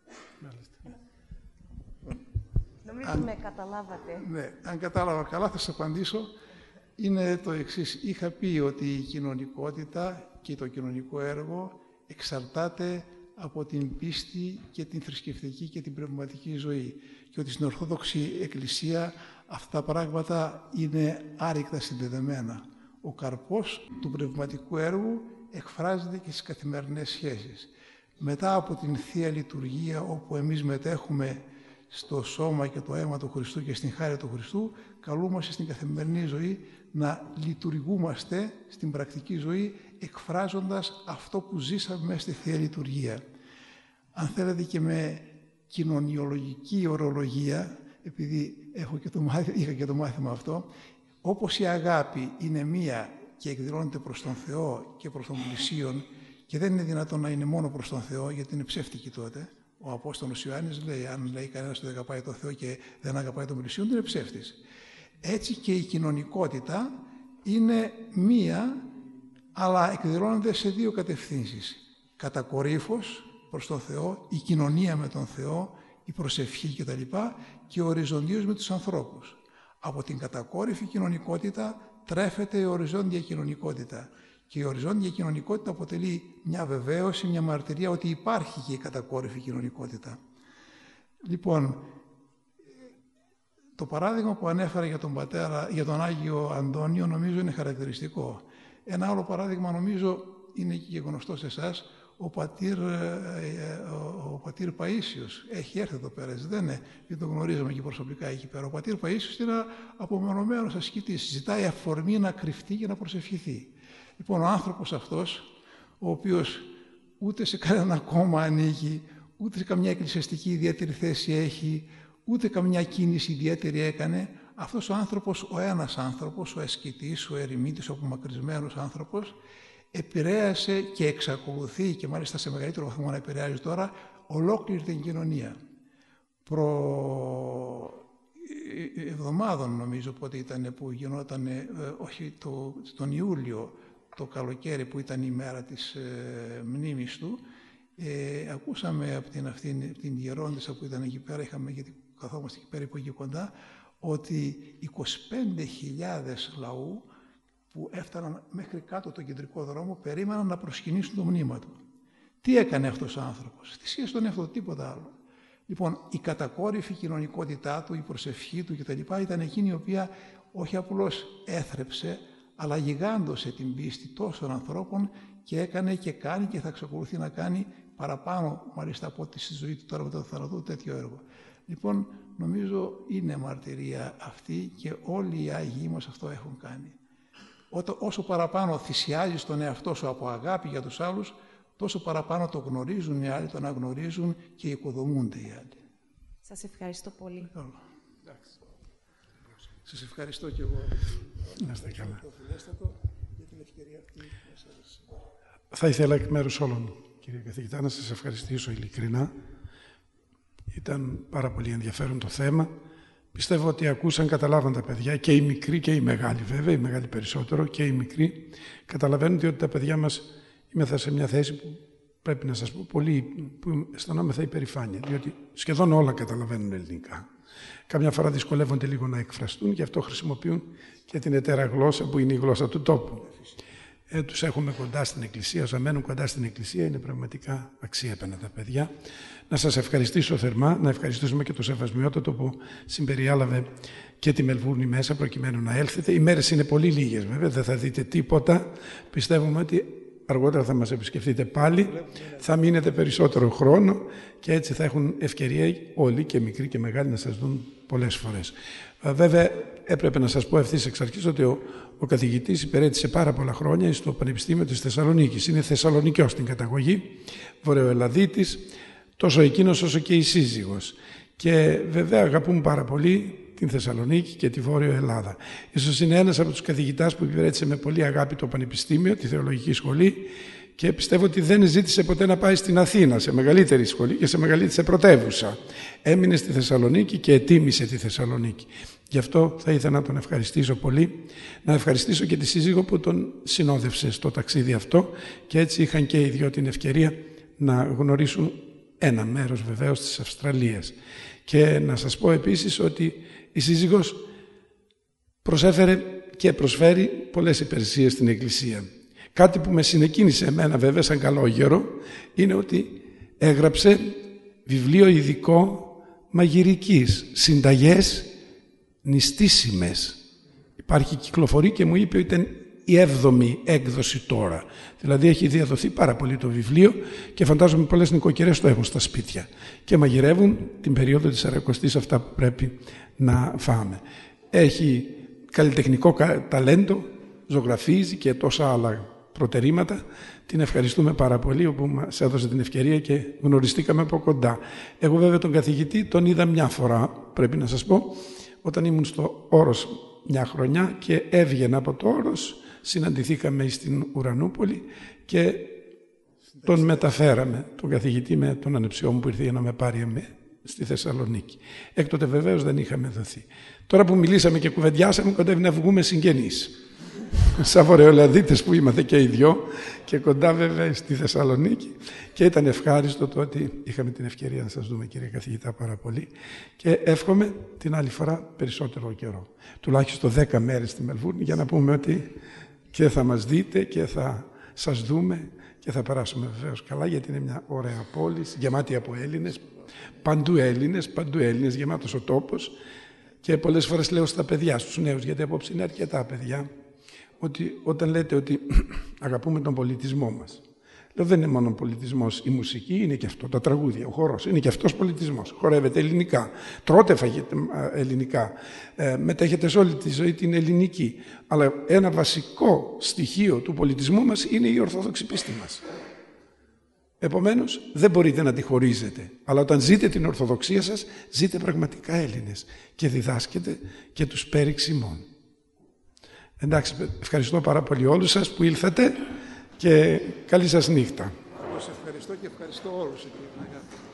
Νομίζω αν, με καταλάβατε. Ναι, αν κατάλαβα καλά θα σας απαντήσω. Είναι το εξής. Είχα πει ότι η κοινωνικότητα και το κοινωνικό έργο εξαρτάται από την πίστη και την θρησκευτική και την πνευματική ζωή. Και ότι στην Ορθόδοξη Εκκλησία αυτά τα πράγματα είναι άρρηκτα συνδεδεμένα. Ο καρπός του πνευματικού έργου εκφράζεται και στις καθημερινές σχέσεις. Μετά από την Θεία Λειτουργία, όπου εμείς μετέχουμε στο σώμα και το αίμα του Χριστού και στην χάρη του Χριστού, καλούμαστε στην καθημερινή ζωή να λειτουργούμαστε στην πρακτική ζωή, εκφράζοντας αυτό που ζήσαμε μέσα στη Θεία Λειτουργία. Αν θέλετε και με κοινωνιολογική ορολογία, επειδή έχω και το μάθημα, είχα και το μάθημα αυτό, όπως η αγάπη είναι μία και εκδηλώνεται προς τον Θεό και προς τον πλησίον, και δεν είναι δυνατόν να είναι μόνο προς τον Θεό, γιατί είναι ψεύτικη τότε. Ο Απόστολος Ιωάννης λέει, αν λέει κανένας ότι αγαπάει τον Θεό και δεν αγαπάει τον πλησίον, είναι ψεύτης. Έτσι και η κοινωνικότητα είναι μία, αλλά εκδηλώνεται σε δύο κατευθύνσεις. Κατακορύφως προς τον Θεό, η κοινωνία με τον Θεό, η προσευχή κτλ. Και οριζοντίως με τους ανθρώπους. Από την κατακόρυφη κοινωνικότητα τρέφεται η οριζόντια κοινωνικότητα. Και η οριζόντια κοινωνικότητα αποτελεί μια βεβαίωση, μια μαρτυρία ότι υπάρχει και η κατακόρυφη κοινωνικότητα. Λοιπόν, το παράδειγμα που ανέφερα για τον πατέρα, για τον Άγιο Αντώνιο, νομίζω είναι χαρακτηριστικό. Ένα άλλο παράδειγμα, νομίζω, είναι και γνωστό σε εσάς, ο πατήρ, ο πατήρ Παΐσιος. Έχει έρθει εδώ πέρα, δεν είναι, δεν τον γνωρίζαμε και προσωπικά εκεί πέρα. Ο πατήρ Παΐσιος είναι απομονωμένος ασκητής, ζητάει αφορμή να κρυφτεί και να προσευχηθεί. Λοιπόν, ο άνθρωπος αυτός, ο οποίος ούτε σε κανένα κόμμα ανήκει, ούτε σε καμιά εκκλησιαστική ιδιαίτερη θέση έχει, ούτε καμιά κίνηση ιδιαίτερη έκανε, αυτός ο άνθρωπος, ο ένας άνθρωπος, ο ασκητής, ο ερημίτης, ο απομακρυσμένος άνθρωπος, επηρέασε και εξακολουθεί και μάλιστα σε μεγαλύτερο βαθμό να επηρεάζει τώρα ολόκληρη την κοινωνία. Προ εβδομάδων νομίζω πότε ήταν που γινόταν, ε, όχι το, τον Ιούλιο, το καλοκαίρι που ήταν η μέρα της ε, μνήμης του, ε, ακούσαμε από την, αυτήν, την γερόντισσα που ήταν εκεί πέρα, είχαμε, γιατί καθόμαστε εκεί πέρα που εκεί κοντά, ότι είκοσι πέντε χιλιάδες λαού που έφταναν μέχρι κάτω τον κεντρικό δρόμο περίμεναν να προσκυνήσουν το μνήμα του. Τι έκανε αυτός ο άνθρωπος? Θυσίασε τον εαυτό, τίποτα άλλο. Λοιπόν, η κατακόρυφη κοινωνικότητά του, η προσευχή του κτλ. Ήταν εκείνη η οποία όχι απλώς έθρεψε, αλλά γιγάντωσε την πίστη τόσων ανθρώπων και έκανε και κάνει και θα εξακολουθεί να κάνει παραπάνω, μάλιστα από ό,τι στη ζωή του τώρα μετά το θάνατο, τέτοιο έργο. Λοιπόν, νομίζω είναι μαρτυρία αυτή και όλοι οι Άγιοι μας αυτό έχουν κάνει. Όσο παραπάνω θυσιάζεις τον εαυτό σου από αγάπη για τους άλλους, τόσο παραπάνω το γνωρίζουν οι άλλοι, το αναγνωρίζουν και οικοδομούνται οι άλλοι. Σας ευχαριστώ πολύ. Σας ευχαριστώ και εγώ. Να είστε καλά. Για την ευκαιρία αυτή. Θα ήθελα εκ μέρους όλων, κύριε καθηγητά, να σας ευχαριστήσω ειλικρινά. Ήταν πάρα πολύ ενδιαφέρον το θέμα. Πιστεύω ότι ακούσαν, καταλάβαν τα παιδιά, και οι μικροί και οι μεγάλοι βέβαια, οι μεγάλοι περισσότερο και οι μικροί, καταλαβαίνουν ότι τα παιδιά μας είμαστε σε μια θέση που πρέπει να σας πω πολύ, που αισθανόμεθα υπερηφάνεια, διότι σχεδόν όλα καταλαβαίνουν ελληνικά. Καμιά φορά δυσκολεύονται λίγο να εκφραστούν, γι' αυτό χρησιμοποιούν και την εταίρα γλώσσα που είναι η γλώσσα του τόπου. Ε, τους έχουμε κοντά στην Εκκλησία, όσα μένουν κοντά στην Εκκλησία είναι πραγματικά αξιέπαινα τα παιδιά. Να σας ευχαριστήσω θερμά, να ευχαριστήσουμε και το Σεβασμιότατο που συμπεριάλαβε και τη Μελβούρνη μέσα προκειμένου να έλθετε. Οι μέρες είναι πολύ λίγες βέβαια, δεν θα δείτε τίποτα. Πιστεύουμε ότι αργότερα θα μας επισκεφτείτε πάλι, θα μείνετε περισσότερο χρόνο και έτσι θα έχουν ευκαιρία όλοι και μικροί και μεγάλοι να σας δουν πολλές φορές. Βέβαια, έπρεπε να σας πω ευθύς εξ αρχής ότι ο, ο καθηγητής υπηρέτησε πάρα πολλά χρόνια στο Πανεπιστήμιο της Θεσσαλονίκης. Είναι Θεσσαλονικιός στην καταγωγή, Βορειοελλαδίτης, τόσο εκείνος όσο και η σύζυγος. Και βέβαια αγαπούν πάρα πολύ την Θεσσαλονίκη και τη Βόρειο Ελλάδα. Ίσως είναι ένας από τους καθηγητάς που υπηρέτησε με πολύ αγάπη το Πανεπιστήμιο, τη Θεολογική Σχολή, και πιστεύω ότι δεν ζήτησε ποτέ να πάει στην Αθήνα, σε μεγαλύτερη σχολή και σε μεγαλύτερη σε πρωτεύουσα. Έμεινε στη Θεσσαλονίκη και ετίμησε τη Θεσσαλονίκη. Γι' αυτό θα ήθελα να τον ευχαριστήσω πολύ. Να ευχαριστήσω και τη σύζυγο που τον συνόδευσε στο ταξίδι αυτό και έτσι είχαν και οι δυο την ευκαιρία να γνωρίσουν ένα μέρος βεβαίως της Αυστραλίας. Και να σας πω επίσης ότι η σύζυγος προσέφερε και προσφέρει πολλές υπηρεσίες στην Εκκλησία. Κάτι που με συνεκίνησε εμένα βέβαια σαν καλόγερο είναι ότι έγραψε βιβλίο ειδικό μαγειρικής, συνταγές νηστίσιμες. Υπάρχει κυκλοφορεί και μου είπε ότι ήταν η έβδομη έκδοση τώρα. Δηλαδή έχει διαδοθεί πάρα πολύ το βιβλίο και φαντάζομαι πολλές νοικοκυρές το έχουν στα σπίτια και μαγειρεύουν την περίοδο της Σαρακοστής αυτά που πρέπει να φάμε. Έχει καλλιτεχνικό ταλέντο, ζωγραφίζει και τόσα άλλα προτερήματα. Την ευχαριστούμε πάρα πολύ όπου μας έδωσε την ευκαιρία και γνωριστήκαμε από κοντά. Εγώ βέβαια τον καθηγητή τον είδα μια φορά, πρέπει να σας πω, όταν ήμουν στο Όρος μια χρονιά και έβγαινα από το Όρος, συναντηθήκαμε στην Ουρανούπολη και τον μεταφέραμε, τον καθηγητή με τον ανεψιό μου που ήρθε για να με πάρει στη Θεσσαλονίκη. Έκτοτε βεβαίως δεν είχαμε δοθεί. Τώρα που μιλήσαμε και κουβεντιάσαμε, κοντεύει να βγούμε συγγενείς. Σαν Βορειοελλαδίτες που είμαστε και οι δυο και κοντά βέβαια στη Θεσσαλονίκη και ήταν ευχάριστο το ότι είχαμε την ευκαιρία να σας δούμε κύριε καθηγητά πάρα πολύ και εύχομαι την άλλη φορά περισσότερο καιρό. Τουλάχιστον δέκα μέρες στη Μελβούρνη για να πούμε ότι και θα μας δείτε και θα σας δούμε και θα περάσουμε βεβαίως καλά γιατί είναι μια ωραία πόλη γεμάτη από Έλληνες, παντού Έλληνες, παντού Έλληνες, γεμάτος ο τόπος και πολλές φορές λέω στα παιδιά, στους νέους, γιατί απόψε είναι αρκετά παιδιά, ότι όταν λέτε ότι αγαπούμε τον πολιτισμό μας, λέω δεν είναι μόνο πολιτισμός η μουσική, είναι και αυτό, τα τραγούδια, ο χορός, είναι και αυτός πολιτισμός. Χορεύετε ελληνικά, τρώτε φαγείτε ελληνικά, ε, μετέχετε σε όλη τη ζωή την ελληνική. Αλλά ένα βασικό στοιχείο του πολιτισμού μας είναι η ορθόδοξη πίστη μας. Επομένως, δεν μπορείτε να τη χωρίζετε. Αλλά όταν ζείτε την Ορθοδοξία σας, ζείτε πραγματικά Έλληνες και διδάσκετε και τους πέριξ ημών. Εντάξει, ευχαριστώ πάρα πολύ όλους σας που ήλθατε και καλή σας νύχτα. Σας ευχαριστώ και ευχαριστώ όλους.